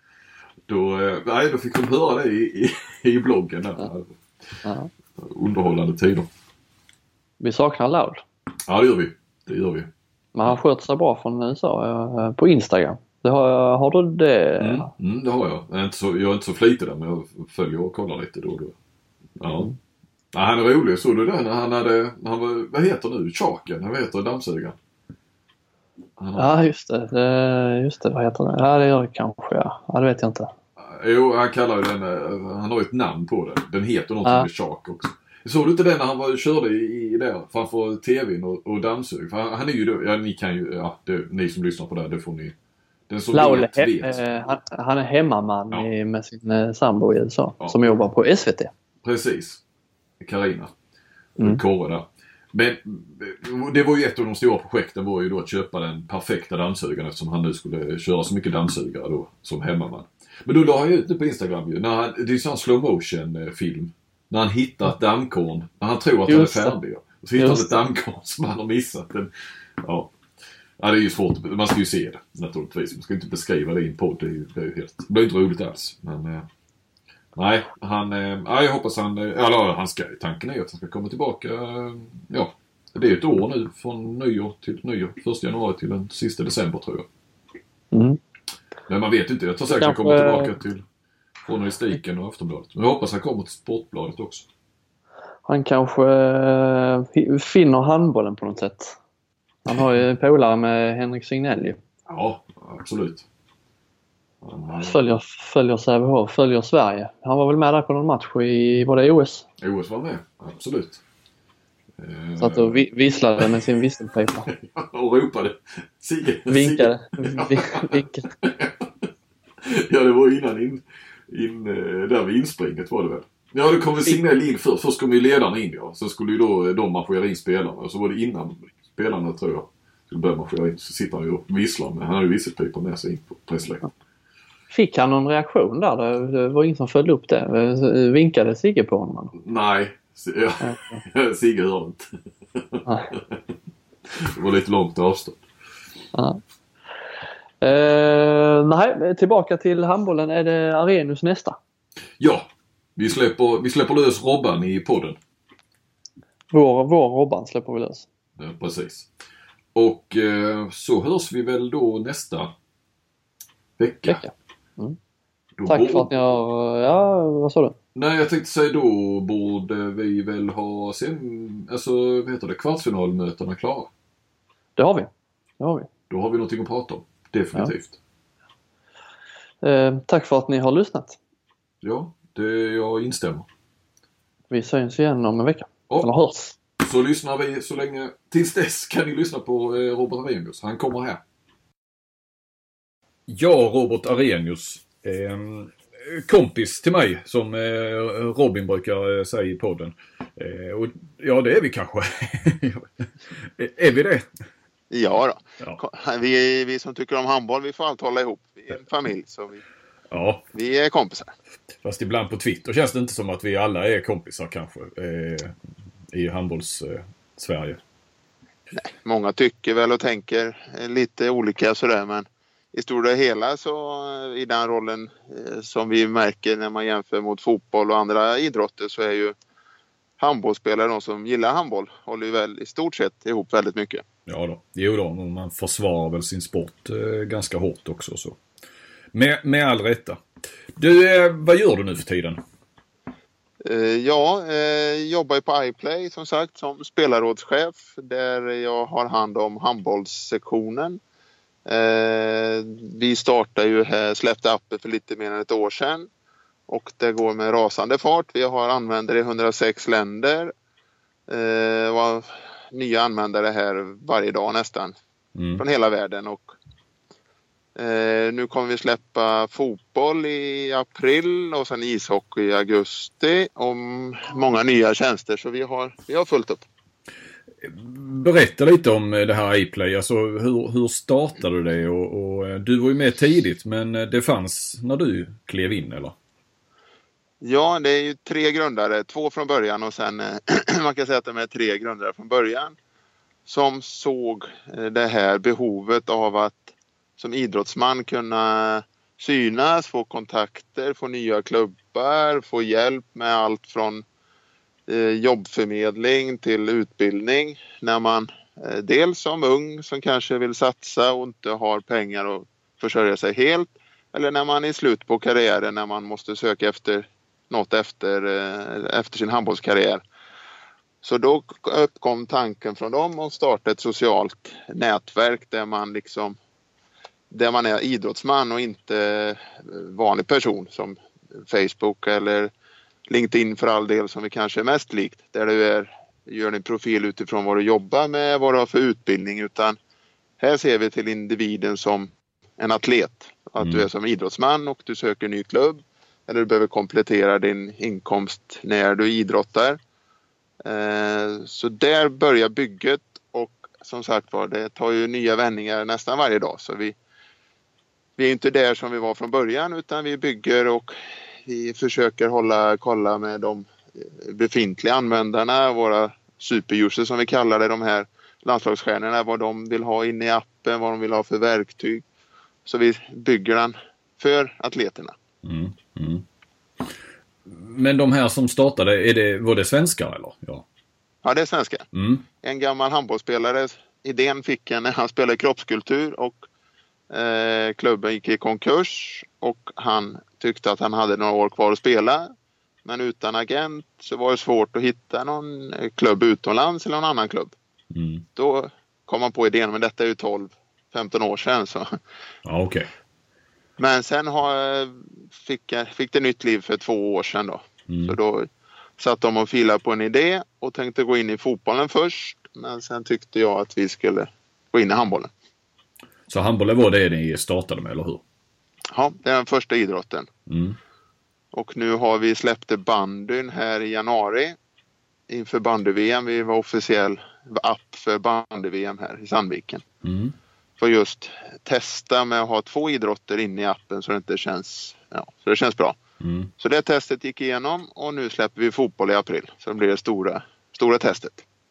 Då, nej, då fick de höra det i, i, i bloggen där. Ja. Ja. Underhållande tider. Vi saknar Loud. Ja, det gör vi. Det gör vi. Men han sköter sig bra från U S A på Instagram. Det har, har du det? Mm, mm, det har jag. Jag är, inte så, jag är inte så flitig där, men jag följer och kollar lite då och då. Ja. Mm. Ja, han är rolig. Såg du det när han hade, när han var, vad heter nu? Chaken, vad heter dammsugaren? Har... Ja, just det. det. Just det, vad heter det? Ja, det gör det kanske, ja. Ja, det vet jag inte. Jo, han kallar ju den, han har ju ett namn på den. Den heter något ja. med Chak också. Såg du inte det när han var, körde i, i där framför tvn och, och dammsug? För han, han är ju då, ja ni kan ju, ja det, ni som lyssnar på det, det får ni. Den som Laul, vet, he, vet. Eh, han, han är hemmaman ja. i, med sin eh, sambo i U S A ja. som jobbar på S V T. Precis. Carina. Mm. Kåre där. Men det var ju ett av de stora projekten var ju då att köpa den perfekta dammsugaren eftersom han nu skulle köra så mycket dammsugare då som hemmaman. Men då la han ju ut det på Instagram ju. När han, det är ju sån slow motion film. När han hittar ett dammkorn. När han tror att han är färdig. Och så hittar han ett dammkorn som han har missat. En, ja. ja, det är ju svårt. Man ska ju se det naturligtvis. Man ska inte beskriva det i en podd. Det är ju, det är ju helt, det blir inte roligt alls. Men eh, nej, han, eh, jag hoppas han, eller han ska, tanken är att han ska komma tillbaka. Eh, ja, det är ett år nu från nyår till nyår. första januari till den sista december tror jag. Mm. Men man vet inte. Jag tror säkert att han kommer tillbaka till journalistiken och Aftonbladet. Men jag hoppas han kommer till Sportbladet också. Han kanske uh, finner handbollen på något sätt. Han har ju polare med Henrik Signell. Ja, absolut. Han, följer, följer Sävehof, följer Sverige. Han var väl med där på någon match i, var det O S? O S var med, absolut. Satt och visslade med sin visselpipa. Och ropade. Sigge. Vinkade. Sigge. Vinkade. Ja, det var innan in, in, där vid inspringet var det väl. Ja, det kom väl Signell in först. Först kom ju ledarna in, ja. Sen skulle ju då de marschera in spelarna. Och så var det innan spelarna, tror jag, skulle börja marschera in. Så sitter han ju och visslar med. Han hade ju visselpipa med sig in på pressläktaren. Fick han någon reaktion där? Det var ingen som följde upp det. Vinkade Sigge på honom? Nej. Ja. Sigge hörde inte. Det var lite långt avstånd. Ja. Uh, nej, tillbaka till handbollen. Är det Arrhenius nästa? Ja, vi släpper, vi släpper lös Robban i podden. Vår, vår Robban släpper vi lös. Ja, precis. Och eh, så hörs vi väl då nästa vecka. vecka. Mm. Tack borde... för att ni har... Ja, vad sa du? Nej, jag tänkte säga då borde vi väl ha sen, alltså, vad heter det, kvartsfinalmötena klara. Det har vi. Det har vi. Då har vi någonting att prata om. Definitivt. Ja. Eh, tack för att ni har lyssnat. Ja, det jag instämmer. Vi syns igen om en vecka. Ja. Eller hörs. Så lyssnar vi så länge. Tills dess kan ni lyssna på eh, Robert Arrhenius. Han kommer här. Ja, Robert Arrhenius. Eh, kompis till mig som eh, Robin brukar eh, säga i podden. Eh, och, ja, det är vi kanske. Är vi det? Ja då. Ja. Vi, vi som tycker om handboll, vi får allt hålla ihop. Vi är en familj, så vi, ja. vi är kompisar. Fast ibland på Twitter känns det inte som att vi alla är kompisar kanske eh, i handbolls-Sverige. Eh, Nej, många tycker väl och tänker lite olika sådär, men i stora hela så i den rollen eh, som vi märker när man jämför mot fotboll och andra idrotter, så är ju handbollsspelare, de som gillar handboll, håller ju väl i stort sett ihop väldigt mycket. Ja då, jo då, man försvarar väl sin sport eh, ganska hårt också så. Med, med all rätta. Du, eh, vad gör du nu för tiden? Eh, ja, eh, jobbar ju på iPlay som sagt som spelarrådschef, där jag har hand om handbollssektionen. Eh, vi startade ju här, släppte appen för lite mer än ett år sedan. Och det går med rasande fart. Vi har användare i hundrasex länder. Eh, var nya användare här varje dag nästan. Mm. Från hela världen. Och eh, nu kommer vi släppa fotboll i april och sen ishockey i augusti. Och många nya tjänster, så vi har, vi har fullt upp. Berätta lite om det här iPlay. Alltså hur, hur startade det? Och, och du var ju med tidigt, men det fanns när du klev in, eller? Ja, det är ju tre grundare. Två från början och sen man kan säga att de är tre grundare från början. Som såg det här behovet av att som idrottsman kunna synas, få kontakter, få nya klubbar, få hjälp med allt från eh, jobbförmedling till utbildning. När man eh, dels som ung som kanske vill satsa och inte har pengar att försörja sig helt. Eller när man är slut på karriären, när man måste söka efter något efter, eh, efter sin handbollskarriär. Så då uppkom tanken från dem att starta ett socialt nätverk där man liksom där man är idrottsman och inte vanlig person som Facebook eller LinkedIn för all del, som vi kanske är mest likt. Där du är, gör en profil utifrån vad du jobbar med, vad du har för utbildning, utan här ser vi till individen som en atlet. Att mm. du är som idrottsman och du söker en ny klubb eller du behöver komplettera din inkomst när du idrottar. Så där börjar bygget, och som sagt var, det tar ju nya vändningar nästan varje dag. Så vi, vi är inte där som vi var från början, utan vi bygger och vi försöker hålla kolla med de befintliga användarna, våra superusers som vi kallar det, de här landslagsstjärnorna, vad de vill ha inne i appen, vad de vill ha för verktyg. Så vi bygger den för atleterna. Mm, mm. Men de här som startade, är det, var det svenskar eller? Ja, ja det är svenskar. Mm. En gammal handbollsspelare, idén fick en när han spelade kroppskultur och eh, klubben gick i konkurs och han tyckte att han hade några år kvar att spela. Men utan agent så var det svårt att hitta någon klubb utomlands eller någon annan klubb. Mm. Då kom man på idén, men detta är ju tolv femton år sedan. Så. Ja, okej. Okay. Men sen har, fick, fick det nytt liv för två år sedan då. Mm. Så då satt de och filade på en idé och tänkte gå in i fotbollen först. Men sen tyckte jag att vi skulle gå in i handbollen. Så handbollen var det ni startade med, eller hur? Ja, det är den första idrotten. Mm. Och nu har vi släppt bandyn här i januari inför bandy-V M. Vi var officiell app för bandy-V M här i Sandviken. Mm. För just testa med att ha två idrotter inne i appen så det inte känns, ja, så det känns bra. Mm. Så det testet gick igenom och nu släpper vi fotboll i april. Så det blir det stora, stora testet.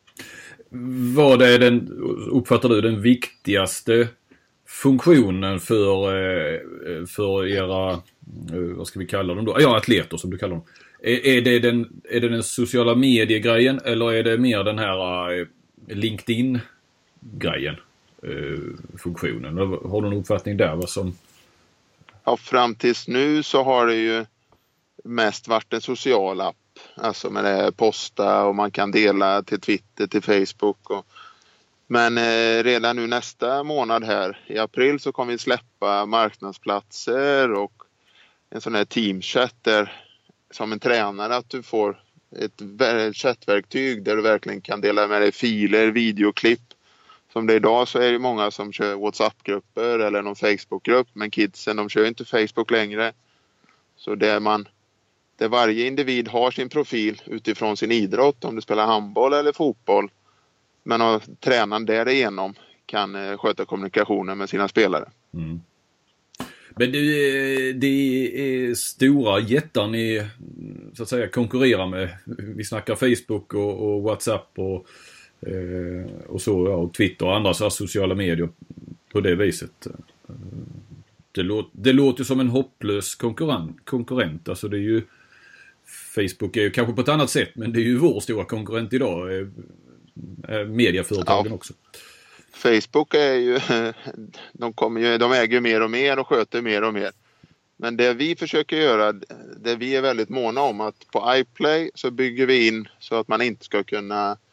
Vad är den, uppfattar du, den viktigaste funktionen för, för era, vad ska vi kalla dem då? Ja, atleter som du kallar dem. Är, är, det den, är det den sociala mediegrejen eller är det mer den här LinkedIn-grejen? Funktionen. Har du någon uppfattning där? Vad som... Ja, fram tills nu så har det ju mest varit en social app. Alltså med det här posta och man kan dela till Twitter, till Facebook. Och... Men eh, redan nu nästa månad här i april så kommer vi släppa marknadsplatser och en sån här teamchat där som en tränare att du får ett chattverktyg där du verkligen kan dela med dig filer, videoklipp. Som det är idag så är det många som kör WhatsApp-grupper eller någon Facebook-grupp. Men kidsen, de kör inte Facebook längre. Så det är man, där varje individ har sin profil utifrån sin idrott. Om du spelar handboll eller fotboll. Men att tränaren därigenom kan sköta kommunikationen med sina spelare. Mm. Men det, det är stora jättar ni så att säga konkurrerar med. Vi snackar Facebook och, och WhatsApp och och så, ja, och Twitter och andra så sociala medier på det viset. Det låter, det låter som en hopplös konkurrent, konkurrent. Alltså det är ju Facebook är ju kanske på ett annat sätt, men det är ju vår stora konkurrent idag, mediaföretagen ja. Också. Facebook är ju de kommer ju de äger mer och mer och sköter mer och mer. Men det vi försöker göra, det vi är väldigt måna om, att på iPlay så bygger vi in så att man inte ska kunna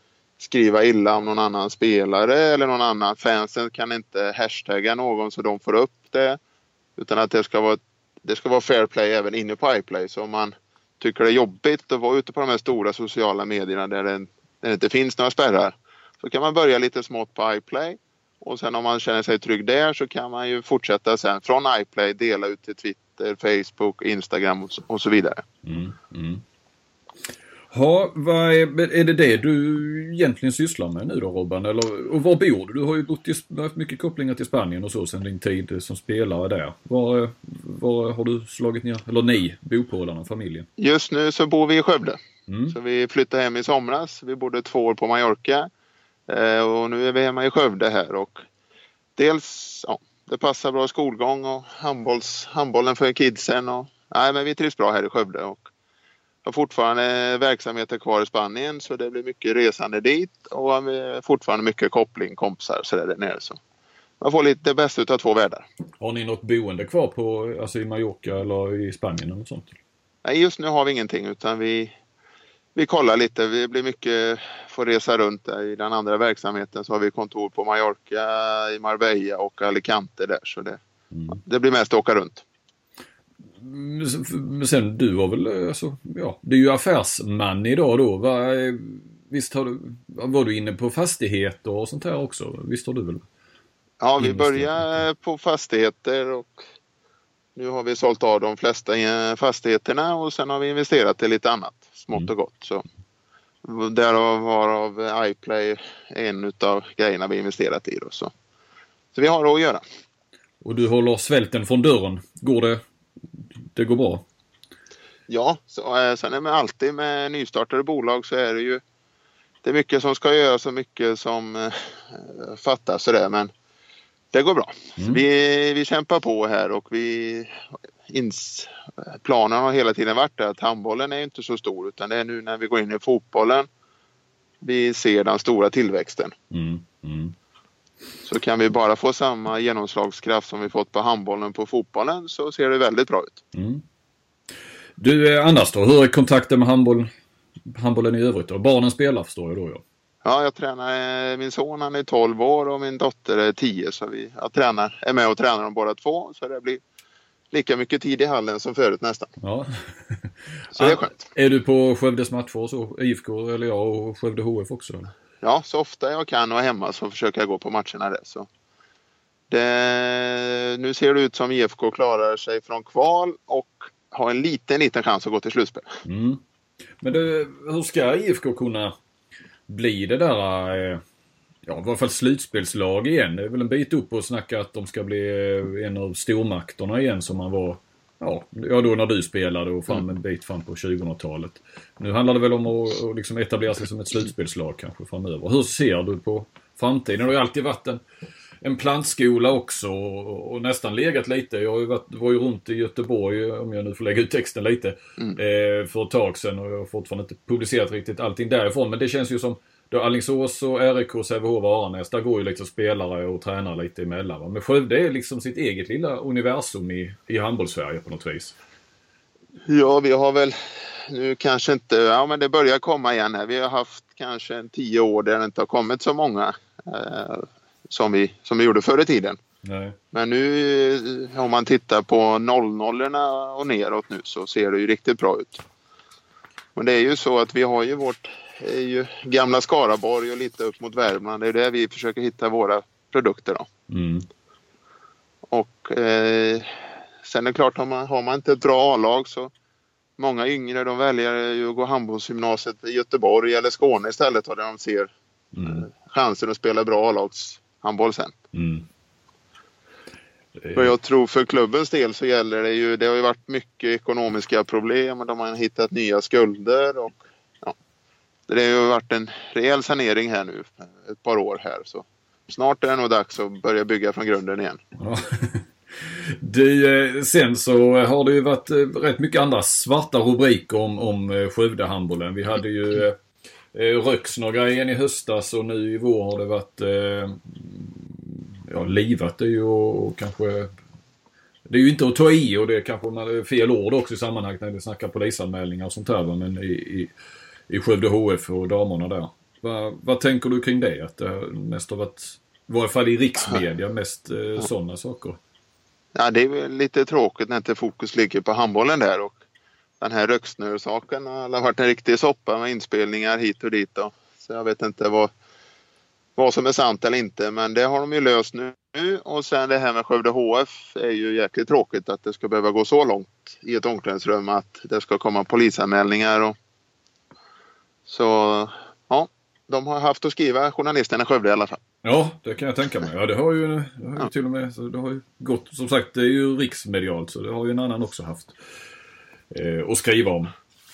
skriva illa om någon annan spelare eller någon annan. Fansen kan inte hashtagga någon så de får upp det. Utan att det ska vara, det ska vara fair play även inne på iPlay. Så om man tycker det är jobbigt att vara ute på de här stora sociala medierna där det, där det inte finns några spärrar, så kan man börja lite smått på iPlay. Och sen om man känner sig trygg där så kan man ju fortsätta sen från iPlay dela ut till Twitter, Facebook, Instagram och så vidare. Mm, mm. Ha, vad är, är det det du egentligen sysslar med nu då, Robban? Eller, och var bor du? Du har ju bott i, haft mycket kopplingar till Spanien och så sedan din tid som spelare där. Var, var har du slagit ner, eller ni, bopålarna, familjen? Just nu så bor vi i Skövde. Mm. Så vi flyttade hem i somras. Vi bodde två år på Mallorca. Eh, och nu är vi hemma i Skövde här. Och dels, ja, det passar bra skolgång och handbolls, handbollen för kidsen. Och, nej, men vi trivs bra här i Skövde. Och har fortfarande verksamheter kvar i Spanien, så det blir mycket resande dit och fortfarande mycket koppling, kompisar så där nere. Så man får lite det bästa utav två världar. Har ni något boende kvar på, alltså i Mallorca eller i Spanien eller sånt? Nej, just nu har vi ingenting, utan vi, vi kollar lite. Vi blir mycket, får resa runt där. I den andra verksamheten så har vi kontor på Mallorca, i Marbella och Alicante där, så det, mm. det blir mest att åka runt. Men sen, du var väl, alltså, ja, det är ju affärsman idag då, va? Visst har du, var du inne på fastigheter och sånt här också, visst har du väl? Ja, vi börjar på fastigheter och nu har vi sålt av de flesta fastigheterna och sen har vi investerat i lite annat, smått och gott. Så därav var av iPlay en utav grejerna vi investerat i då, så. Så vi har det att göra. Och du håller svälten från dörren, går det? Det går bra? Ja, så, sen är det alltid med nystartade bolag så är det ju det är mycket som ska göras och mycket som eh, fattas så där, men det går bra. Mm. Vi, vi kämpar på här och vi ins, planen har hela tiden varit att handbollen är inte så stor, utan det är nu när vi går in i fotbollen vi ser den stora tillväxten. Mm. Mm. Så kan vi bara få samma genomslagskraft som vi fått på handbollen på fotbollen, så ser det väldigt bra ut. Mm. Du, Anders då, hur är kontakten med handboll, handbollen i övrigt då? Barnen spelar, förstår jag då, ja. Ja, jag tränar, min son han är tolv år och min dotter är tio, så vi jag tränar, är med och tränar dem båda två, så det blir lika mycket tid i hallen som förut nästan. Ja. Så det är skönt. Är du på Skövdes matcher och så, I F K eller jag och Skövde H F också? Eller? Ja, så ofta jag kan och hemma så försöker jag gå på matcherna där. Så. Det, nu ser det ut som I F K klarar sig från kval och har en liten, liten chans att gå till slutspel. Mm. Men det, hur ska I F K kunna bli det där, ja, i varje fall slutspelslag igen? Det är väl en bit upp och snacka att de ska bli en av stormakterna igen som man var, ja, då när du spelade och fram en bit fram på tjugohundratalet. Nu handlar det väl om att, att liksom etablera sig som ett slutspelslag kanske framöver. Hur ser du på framtiden? Det har ju alltid varit en, en plantskola också och, och nästan legat lite. Jag har ju varit, var ju runt i Göteborg, om jag nu får lägga ut texten lite, mm. eh, för ett tag sedan, och jag har fortfarande inte publicerat riktigt allting därifrån. Men det känns ju som då Alingsås och R I K, Sävehof och Aranäs, där går ju liksom spelare och tränare lite emellan. Va? Men Skövde är liksom sitt eget lilla universum i, i handbollssverige på något vis. Ja, vi har väl nu kanske inte, ja men det börjar komma igen här. Vi har haft kanske en tio år där det inte har kommit så många eh, som, vi, som vi gjorde förr i tiden. Nej. Men nu om man tittar på noll-nollorna och neråt nu så ser det ju riktigt bra ut. Men det är ju så att vi har ju vårt är ju gamla Skaraborg och lite upp mot Värmland. Det är där vi försöker hitta våra produkter då. Mm. Och eh, sen är det klart, har man, har man inte ett bra A-lag så många yngre de väljer ju att gå handbollsgymnasiet i Göteborg eller Skåne istället, där de ser mm. eh, chansen att spela bra A-lags handboll sen. Mm. För jag tror för klubbens del så gäller det ju, det har ju varit mycket ekonomiska problem och de har hittat nya skulder och ja, det har ju varit en rejäl sanering här nu ett par år här, så snart är det nog dags att börja bygga från grunden igen. Ja. Du, sen så har det ju varit rätt mycket andra svarta rubriker om, om Skövde-handbollen. Vi hade ju eh, Röksnor-grejen i höstas och nu i vår har det varit eh, ja, livat är ju och kanske det är ju inte att ta i, och det är kanske fel ord också i sammanhanget när vi snackar polisanmälningar och sånt här, men i, i, i Skövde H F och damerna där. Vad, vad tänker du kring det? Att det mest har varit, i varje fall i riksmedia, mest eh, sådana saker? Ja, det är väl lite tråkigt när inte fokus ligger på handbollen där. Och den här Röksnör-saken har varit en riktig soppa med inspelningar hit och dit. Då. Så jag vet inte vad, vad som är sant eller inte. Men det har de ju löst nu. Och sen det här med Skövde H F är ju jäkligt tråkigt att det ska behöva gå så långt i ett omklädningsrum att det ska komma polisanmälningar. Och... Så ja, de har haft att skriva, journalisterna i Skövde i alla fall. Ja, det kan jag tänka mig. Ja, det har ju, det har ju ja. till och med, så det har ju gått, som sagt, det är ju riksmedialt så det har ju en annan också haft eh, att skriva om.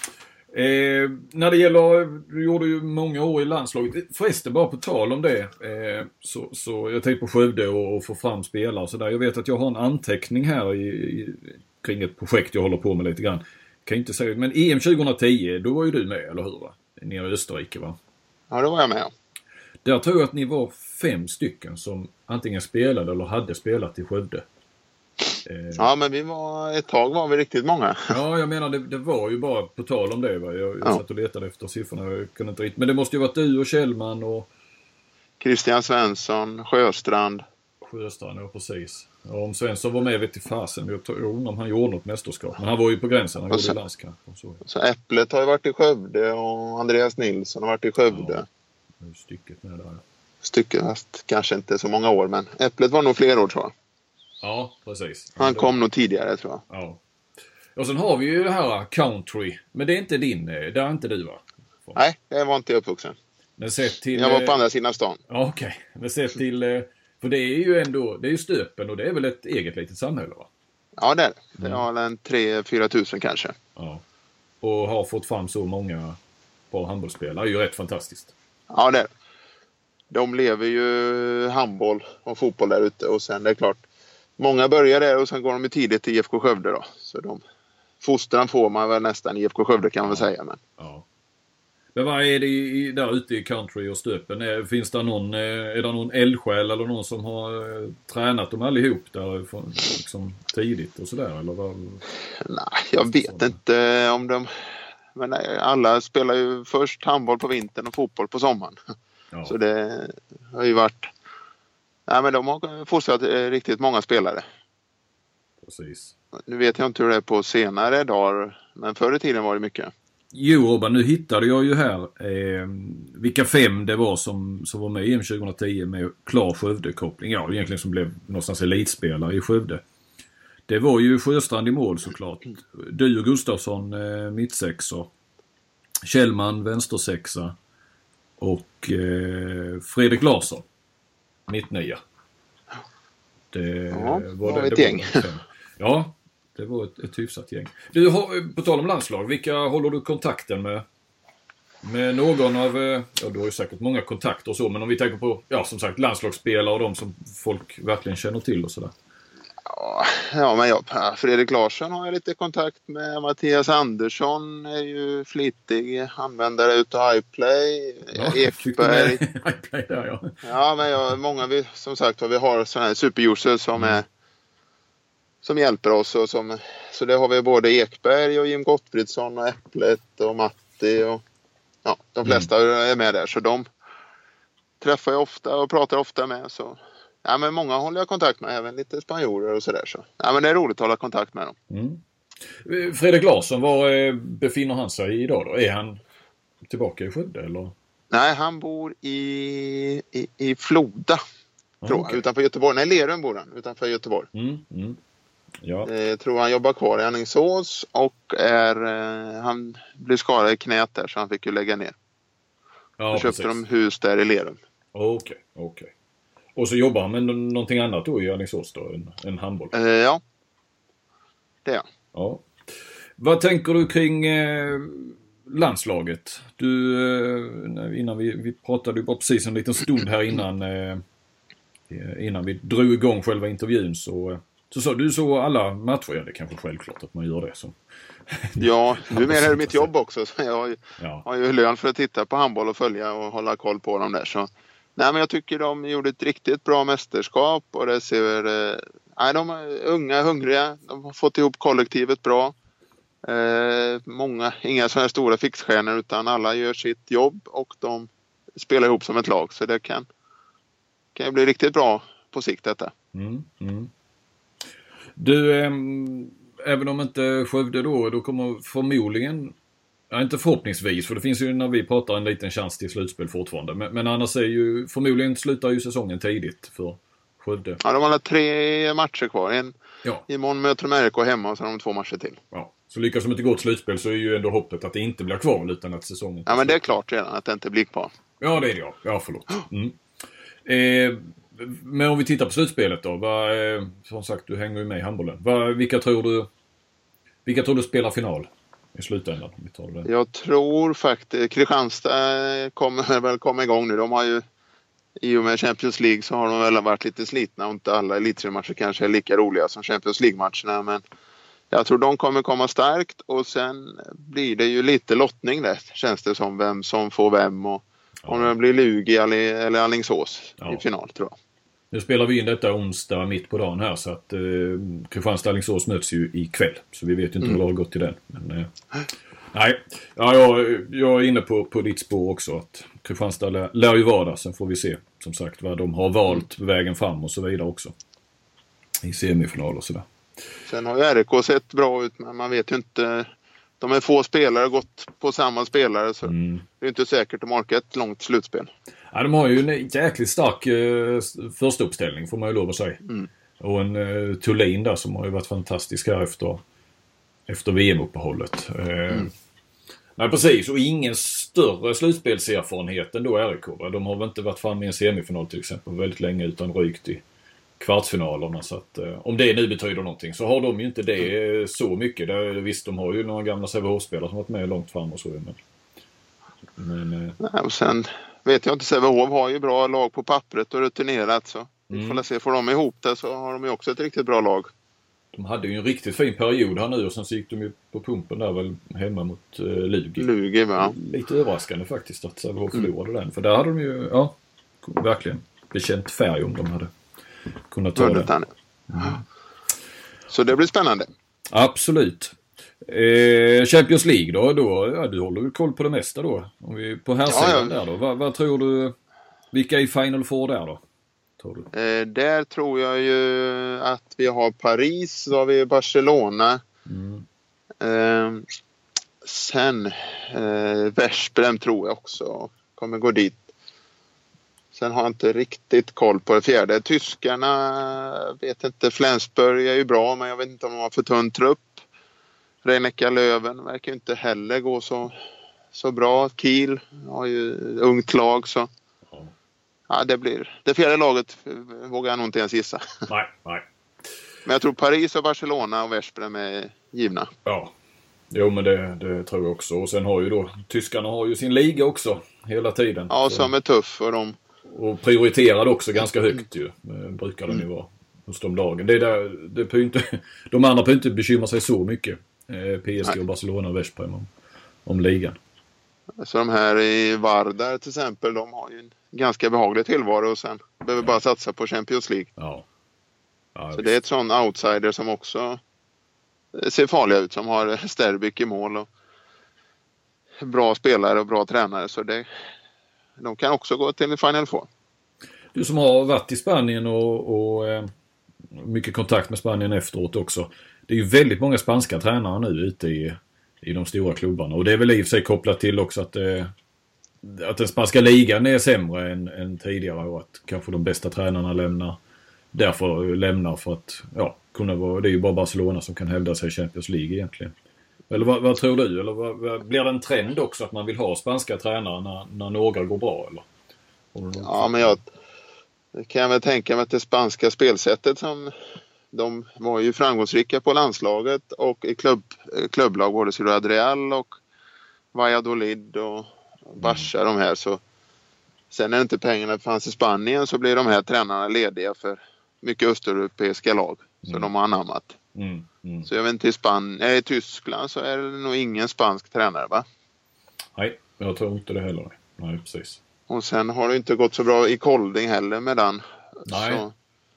Eh, när det gäller, du gjorde ju många år i landslaget, förresten bara på tal om det, eh, så, så jag tänkte på Skövde och, och få fram spelare och sådär. Jag vet att jag har en anteckning här i, i, kring ett projekt jag håller på med lite grann. Kan inte säga, men E M tjugohundratio, då var ju du med, eller hur va? Nere i Österrike va? Ja, då var jag med. Där tror jag att ni var fem stycken som antingen spelade eller hade spelat i Skövde. Eh, ja, men vi var, ett tag var vi riktigt många. Ja, jag menar det, det var ju bara på tal om det va. Jag, jag ja. satt och letade efter siffrorna, jag kunde inte riktigt. Men det måste ju varit du och Kjellman och... Christian Svensson, Sjöstrand. Sjöstrand, ja precis. Ja, om Svensson var med vet i fasen. Jag tror om han gjorde något mästerskap. Men han var ju på gränsen, han och gjorde landskamp. Och så. så Äpplet har ju varit i Skövde och Andreas Nilsson har varit i Skövde. Ja, stycket med där. Stycket fast kanske inte så många år, men Äpplet var nog fler år tror jag. Ja, precis. Han kom nog tidigare tror jag. Ja. Och sen har vi ju det här country. Men det är inte din, det är inte du va? Nej, det var inte jag uppvuxen. Men sett till... Jag var på andra sidan stan. Ja, okej. Okay. Men sett till... För det är ju ändå, det är ju Stöpen och det är väl ett eget litet samhälle va? Ja det är det. Det har en tre till fyra tusen kanske. Ja. Och har fått fram så många bra handbollsspelare. Det är ju rätt fantastiskt. Ja det är det. De lever ju handboll och fotboll där ute och sen det är klart. Många börjar där och sen går de ju tidigt till I F K Skövde då. Så de, fostran får man väl nästan i I F K Skövde kan man ja. väl säga. Men. Ja. Men vad är det i, där ute i country och Stöpen? Är, finns det någon, är det någon eldsjäl eller någon som har eh, tränat dem allihop där liksom, tidigt och sådär? Eller vad? Nej, jag vet inte om de... Men nej, alla spelar ju först handboll på vintern och fotboll på sommaren. Ja. Så det har ju varit... Nej, men de har fostrat riktigt många spelare. Precis. Nu vet jag inte hur det är på senare dagar, men förr i tiden var det mycket. Jo Robban, nu hittade jag ju här eh, vilka fem det var som, som var med i E M tjugohundratio med klar Skövde-koppling. Ja, egentligen som blev någonstans elitspelare i Skövde. Det var ju Sjöstrand i mål såklart. Du och Gustafsson eh, mittsexor. Kjellman vänstersexa. Och eh, Fredrik Larsson mittnia. Det ja, var det, det, ett det gäng. Var ja, det var ett, ett hyfsat gäng. Du, har, på tal om landslag, vilka håller du kontakten med? Med någon av, ja du har ju säkert många kontakter och så, men om vi tänker på, ja som sagt, landslagsspelare och de som folk verkligen känner till och sådär. Ja, men jag, Fredrik Larsson har jag lite kontakt med. Mattias Andersson är ju flitig användare utav iPlay. Ja, Ekberg. iPlay där, ja. Ja, men jag, många vi, som sagt, vi har sådana här superusers som är som hjälper oss och som, så det har vi både Ekberg och Jim Gottfridsson och Äpplet och Matti och ja, de flesta mm. är med där så de träffar jag ofta och pratar ofta med så ja, men många håller jag kontakt med, även lite spanjorer och sådär. Så. Ja, men det är roligt att hålla kontakt med dem. Mm. Fredrik Larsson, var befinner han sig idag då? Är han tillbaka i Skövde eller? Nej, han bor i, i, i Floda, ah, tror jag, okay. Utanför Göteborg. Nej, Lerum bor han, utanför Göteborg. Mm, mm. Ja. Jag tror han jobbar kvar i Alingsås och är, han blev skadad i knät där så han fick ju lägga ner. Ja, då köpte de hus där i Lerum. Okej, okay, okej. Okay. Och så jobbar han med någonting annat då i Alingsås då, en, en handboll? Eh, ja, det är ja. Vad tänker du kring eh, landslaget? Du, eh, innan vi, vi pratade ju bara precis en liten stund här innan, eh, innan vi drog igång själva intervjun så, så sa du så alla matcher, ja det är kanske självklart att man gör det. Så. Ja, numera är det mitt jobb också så jag har ju, ja. har ju lön för att titta på handboll och följa och hålla koll på dem där så. Nej, men jag tycker de gjorde ett riktigt bra mästerskap och det ser eh, nej, de är unga, hungriga, de har fått ihop kollektivet bra. Eh, många, inga sådana stora fixstjärnor utan alla gör sitt jobb och de spela ihop som ett lag. Så det kan, kan ju bli riktigt bra på sikt detta. Mm, mm. Du, eh, även om inte Skövde då, då kommer förmodligen, ja, inte förhoppningsvis, för det finns ju när vi pratar en liten chans till slutspel fortfarande. Men, men annars är ju, förmodligen slutar ju säsongen tidigt för Skövde. Ja, de har tre matcher kvar. En, ja. Imorgon möter de R K hemma och så har de två matcher till. Ja. Så lyckas de inte gå till slutspel så är ju ändå hoppet att det inte blir kvar utan att säsongen... Ja, men det är klart redan att det inte blir kvar. Ja, det är det ja. Ja, förlåt. Mm. Eh, men om vi tittar på slutspelet då. Vad, eh, som sagt, du hänger ju med i handbollen. Vad, vilka tror du vilka tror du spelar final i slutändan? Vi tar det. Jag tror faktiskt Kristianstad kommer väl komma igång nu. De har ju i och med Champions League så har de väl varit lite slitna och inte alla elitseriematcher kanske är lika roliga som Champions League-matcherna, men jag tror de kommer komma starkt och sen blir det ju lite lottning där, känns det som, vem som får vem och ja. Om det blir Lugi eller Alingsås ja. I final tror jag. Nu spelar vi in detta onsdag mitt på dagen här så att eh, Kristianstad och Alingsås möts ju ikväll så vi vet ju inte mm. hur det har gått i den. Men, eh, nej, ja, jag, jag är inne på, på ditt spår också att Kristianstad lär, lär ju vara där, sen får vi se som sagt vad de har valt vägen fram och så vidare också i semifinal och sådär. Sen har ju R K sett bra ut men man vet ju inte, de är få spelare gått på samma spelare så mm. det är inte säkert att marka ett långt slutspel. Ja, de har ju en jäkligt stark eh, första uppställning får man ju lov att säga. Mm. Och en eh, Thulin där som har ju varit fantastisk här efter, efter V M-uppehållet. Eh, mm. Nej, precis. Och ingen större slutspelserfarenhet än då R K. Va? De har väl inte varit framme i en semifinal till exempel väldigt länge utan rykt i kvartsfinalerna. Så att, eh, om det nu betyder någonting så har de ju inte det eh, så mycket. Där, visst, de har ju några gamla Sävehof-spelare som varit med långt fram och så. Men, men, eh. Nej, och sen vet jag inte, Sävehof har ju bra lag på pappret och rutinerat så vi får mm. se, får de ihop det så har de ju också ett riktigt bra lag. De hade ju en riktigt fin period här nu och sen så gick de ju på pumpen där väl hemma mot uh, Lugi. Lugi, ja. Lite överraskande faktiskt att Sävehof förlorade mm. den. För där hade de ju, ja, verkligen bekänt färg om de hade kunnat ta det. Mm. Så det blir spännande. Absolut. Eh, Champions League då, då ja, du håller ju koll på det mesta då. Om vi på här sidan ja, ja. där då. Vad, vad tror du, vilka är Final Four där då? Tror du? Eh, där tror jag ju att vi har Paris, så har vi Barcelona. Mm. Eh, sen eh, Veszprem tror jag också kommer gå dit. Sen har jag inte riktigt koll på det fjärde. Tyskarna, vet inte, Flensburg är ju bra men jag vet inte om de har för tunn trupp. Rhein-Neckar Löwen verkar inte heller gå så, så bra. Kiel har ju ungt lag så ja, det blir det fjärde laget vågar jag nog inte ens gissa. Nej, nej. Men jag tror Paris och Barcelona och Veszprem är givna. Ja, jo men det, det tror jag också. Och sen har ju då, tyskarna har ju sin liga också hela tiden. Ja, som är tuff och de... Och prioriterad också ganska högt ju, brukar den ju vara hos de lagen. Det är där, det är inte, de andra får inte bekymra sig så mycket, P S G Nej. och Barcelona och Veszprem om, om ligan. Så de här i Vardar till exempel, de har ju en ganska behaglig tillvaro och sen behöver bara satsa på Champions League. Ja. Ja, så det är ett sån outsider som också ser farliga ut, som har Sterbyk i mål och bra spelare och bra tränare, så det, de kan också gå till Final Four. Du som har varit i Spanien och, och eh, mycket kontakt med Spanien efteråt också. Det är ju väldigt många spanska tränare nu ute i, i de stora klubbarna. Och det är väl i och för sig kopplat till också att, eh, att den spanska ligan är sämre än, än tidigare. Och att kanske de bästa tränarna lämnar, därför lämnar för att ja, kunna vara, det är ju bara Barcelona som kan hävda sig i Champions League egentligen. Eller vad, vad tror du? Eller vad, vad, blir det en trend också att man vill ha spanska tränare när, när några går bra? Eller? Ja, men jag kan jag väl tänka mig att det spanska spelsättet som de var ju framgångsrika på landslaget och i klubb, klubblag både Ciudad Real och Valladolid och Barça, mm. de här, så sen när inte pengarna fanns i Spanien så blir de här tränarna lediga för mycket östeuropeiska lag, så mm. de har anammat. Mm. Mm. Så jag vet inte, i Spanien, i Tyskland så är det nog ingen spansk tränare, va? Nej, jag tror inte det heller. Nej, precis. Och sen har det inte gått så bra i Kolding heller med den. Nej. Så,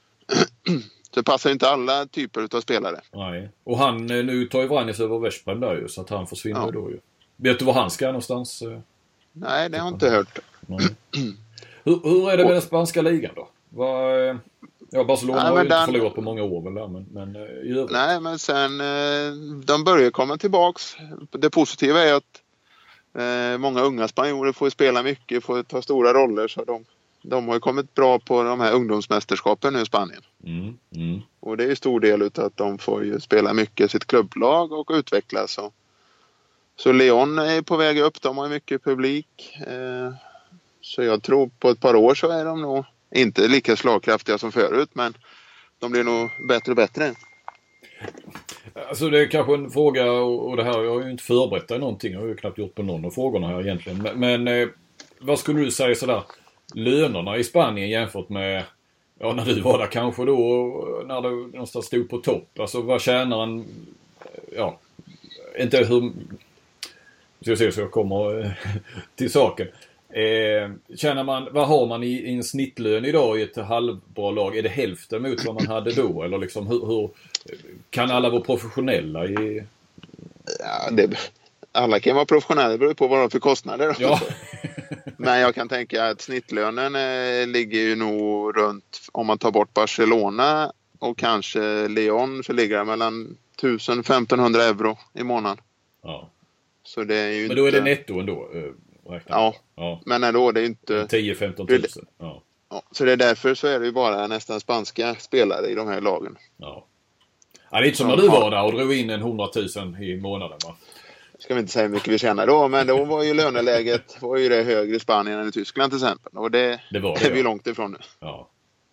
så det passar inte alla typer av spelare. Nej. Och han, nu tar ju Vranjes över Veszprem där ju, så att han försvinner ja. då ju. Vet du var han ska någonstans? Nej, det har jag inte hört. Nej. Hur, hur är det med den spanska ligan då? Vad, ja, Barcelona nej, har ju inte den... förlorat på många år väl där, men, men i övrigt. Nej, men sen de börjar komma tillbaks. Det positiva är att eh, många unga spanjorer får spela mycket, får ta stora roller, så de, de har ju kommit bra på de här ungdomsmästerskapen nu i Spanien. Mm, mm. Och det är ju stor del utav att de får ju spela mycket i sitt klubblag och utvecklas. Så, så León är på väg upp, de har mycket publik. Eh, så jag tror på ett par år så är de nog inte lika slagkraftiga som förut, men de blir nog bättre och bättre. Alltså det är kanske en fråga, och det här, jag har ju inte förberett dig någonting, jag har ju knappt gjort på någon av frågorna här egentligen. Men, men eh, vad skulle du säga sådär, lönerna i Spanien jämfört med, ja när du var där kanske då, när du någonstans stod på topp, alltså vad tjänar en, ja, inte hur, så jag ser så jag kommer till saken. Eh, känner man, vad har man i, i en snittlön idag i ett halvbra lag? Är det hälften mot vad man hade då? Eller liksom hur, hur kan alla vara professionella i... Ja, det, alla kan vara professionella, det beror på vad de har för kostnader. Ja. Men jag kan tänka att snittlönen eh, ligger ju nog runt, om man tar bort Barcelona och kanske León, så ligger det mellan tusen till femtonhundra euro i månaden. Ja. Så det är ju men då inte... är det netto ändå? Eh, ja. ja, men ändå det är inte... tio till femton tusen. Ja. Ja, så det är därför så är det ju bara nästan spanska spelare i de här lagen. Ja. Ja, det är inte som när du var där och drog in en hundratusen i månaden, va? Ska vi inte säga hur mycket vi tjänar då, men då var ju löneläget var ju det högre i Spanien än i Tyskland till exempel. Och det, det, var det är vi ja. långt ifrån nu. Ja.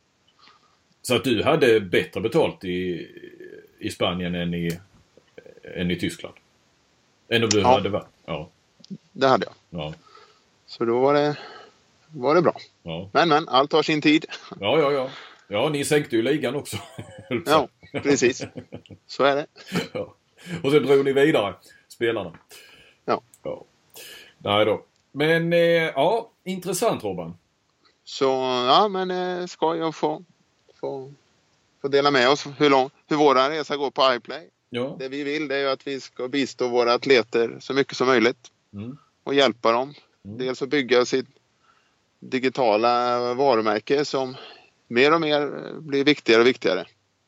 Så att du hade bättre betalt i, i Spanien än i, än i Tyskland? Än om du ja. hade varit? Ja. Det hade jag. Ja. Så då var det, var det bra. Ja. Men men, allt har sin tid. Ja, ja, ja. Ja, ni sänkte ju ligan också. Ja, precis. Så är det. Ja. Och sen drog ni vidare, spelarna. Ja. Ja. Nej då. Men, eh, ja, intressant Robban. Så, ja men eh, ska jag få, få, få dela med oss hur, lång, hur våra resa går på iPlay. Ja. Det vi vill det är ju att vi ska bistå våra atleter så mycket som möjligt. Mm. Och hjälpa dem. Mm. Dels att bygga sitt digitala varumärke som mer och mer blir viktigare och viktigare.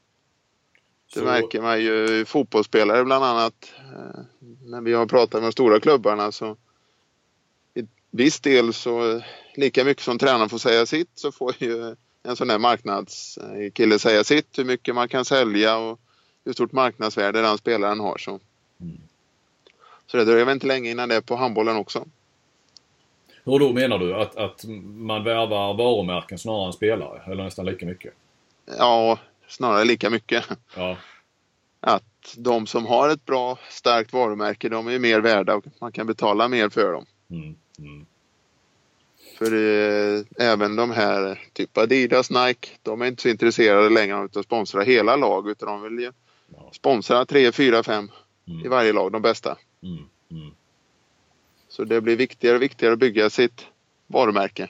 Det Så... märker man ju fotbollsspelare bland annat. När vi har pratat med de stora klubbarna så i viss del så lika mycket som tränaren får säga sitt så får ju en sån här marknadskille säga sitt. Hur mycket man kan sälja och hur stort marknadsvärde den spelaren har. Så, mm. så det dröjer väl inte länge innan det är på handbollen också. Hur då menar du? Att, att man värvar varumärken snarare än spelare? Eller nästan lika mycket? Ja, snarare lika mycket. Ja. Att de som har ett bra, starkt varumärke, de är mer värda och man kan betala mer för dem. Mm. Mm. För eh, även de här typ Adidas, Nike, de är inte så intresserade längre av att sponsra hela lag, utan de vill ju ja. sponsra tre, fyra, fem mm. i varje lag, de bästa. Mm. Mm. Så det blir viktigare och viktigare att bygga sitt varumärke.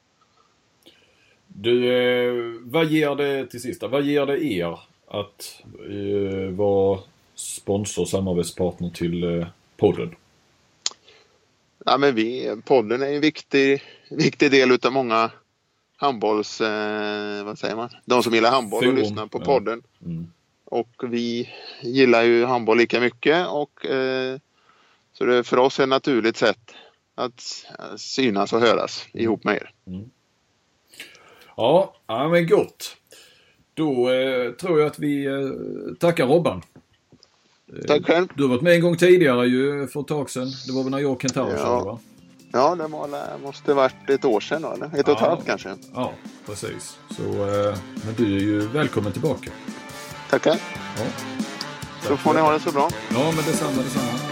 Du, eh, vad ger det till sista? Vad ger det er att eh, vara sponsor och samarbetspartner till eh, podden? Ja, men vi, podden är en viktig, viktig del utav många handbolls, eh, vad säger man? De som gillar handboll Forum. Och lyssnar på ja. podden. Mm. Och vi gillar ju handboll lika mycket och eh, så det är för oss ett naturligt sätt att synas och höras ihop med er. Mm. Ja, ja, men gott. Då eh, tror jag att vi eh, tackar Robban. Tack själv. Du har varit med en gång tidigare ju för ett tag sedan. Det var väl när jag Kentaro ja. körde, va? Ja, det var, måste varit ett år sedan då, eller? Ett ja. och ett halvt kanske. Ja, precis. Så, eh, men du är ju välkommen tillbaka. Tackar. Ja. Så får ni ha det så bra. Ja, men detsamma, detsamma.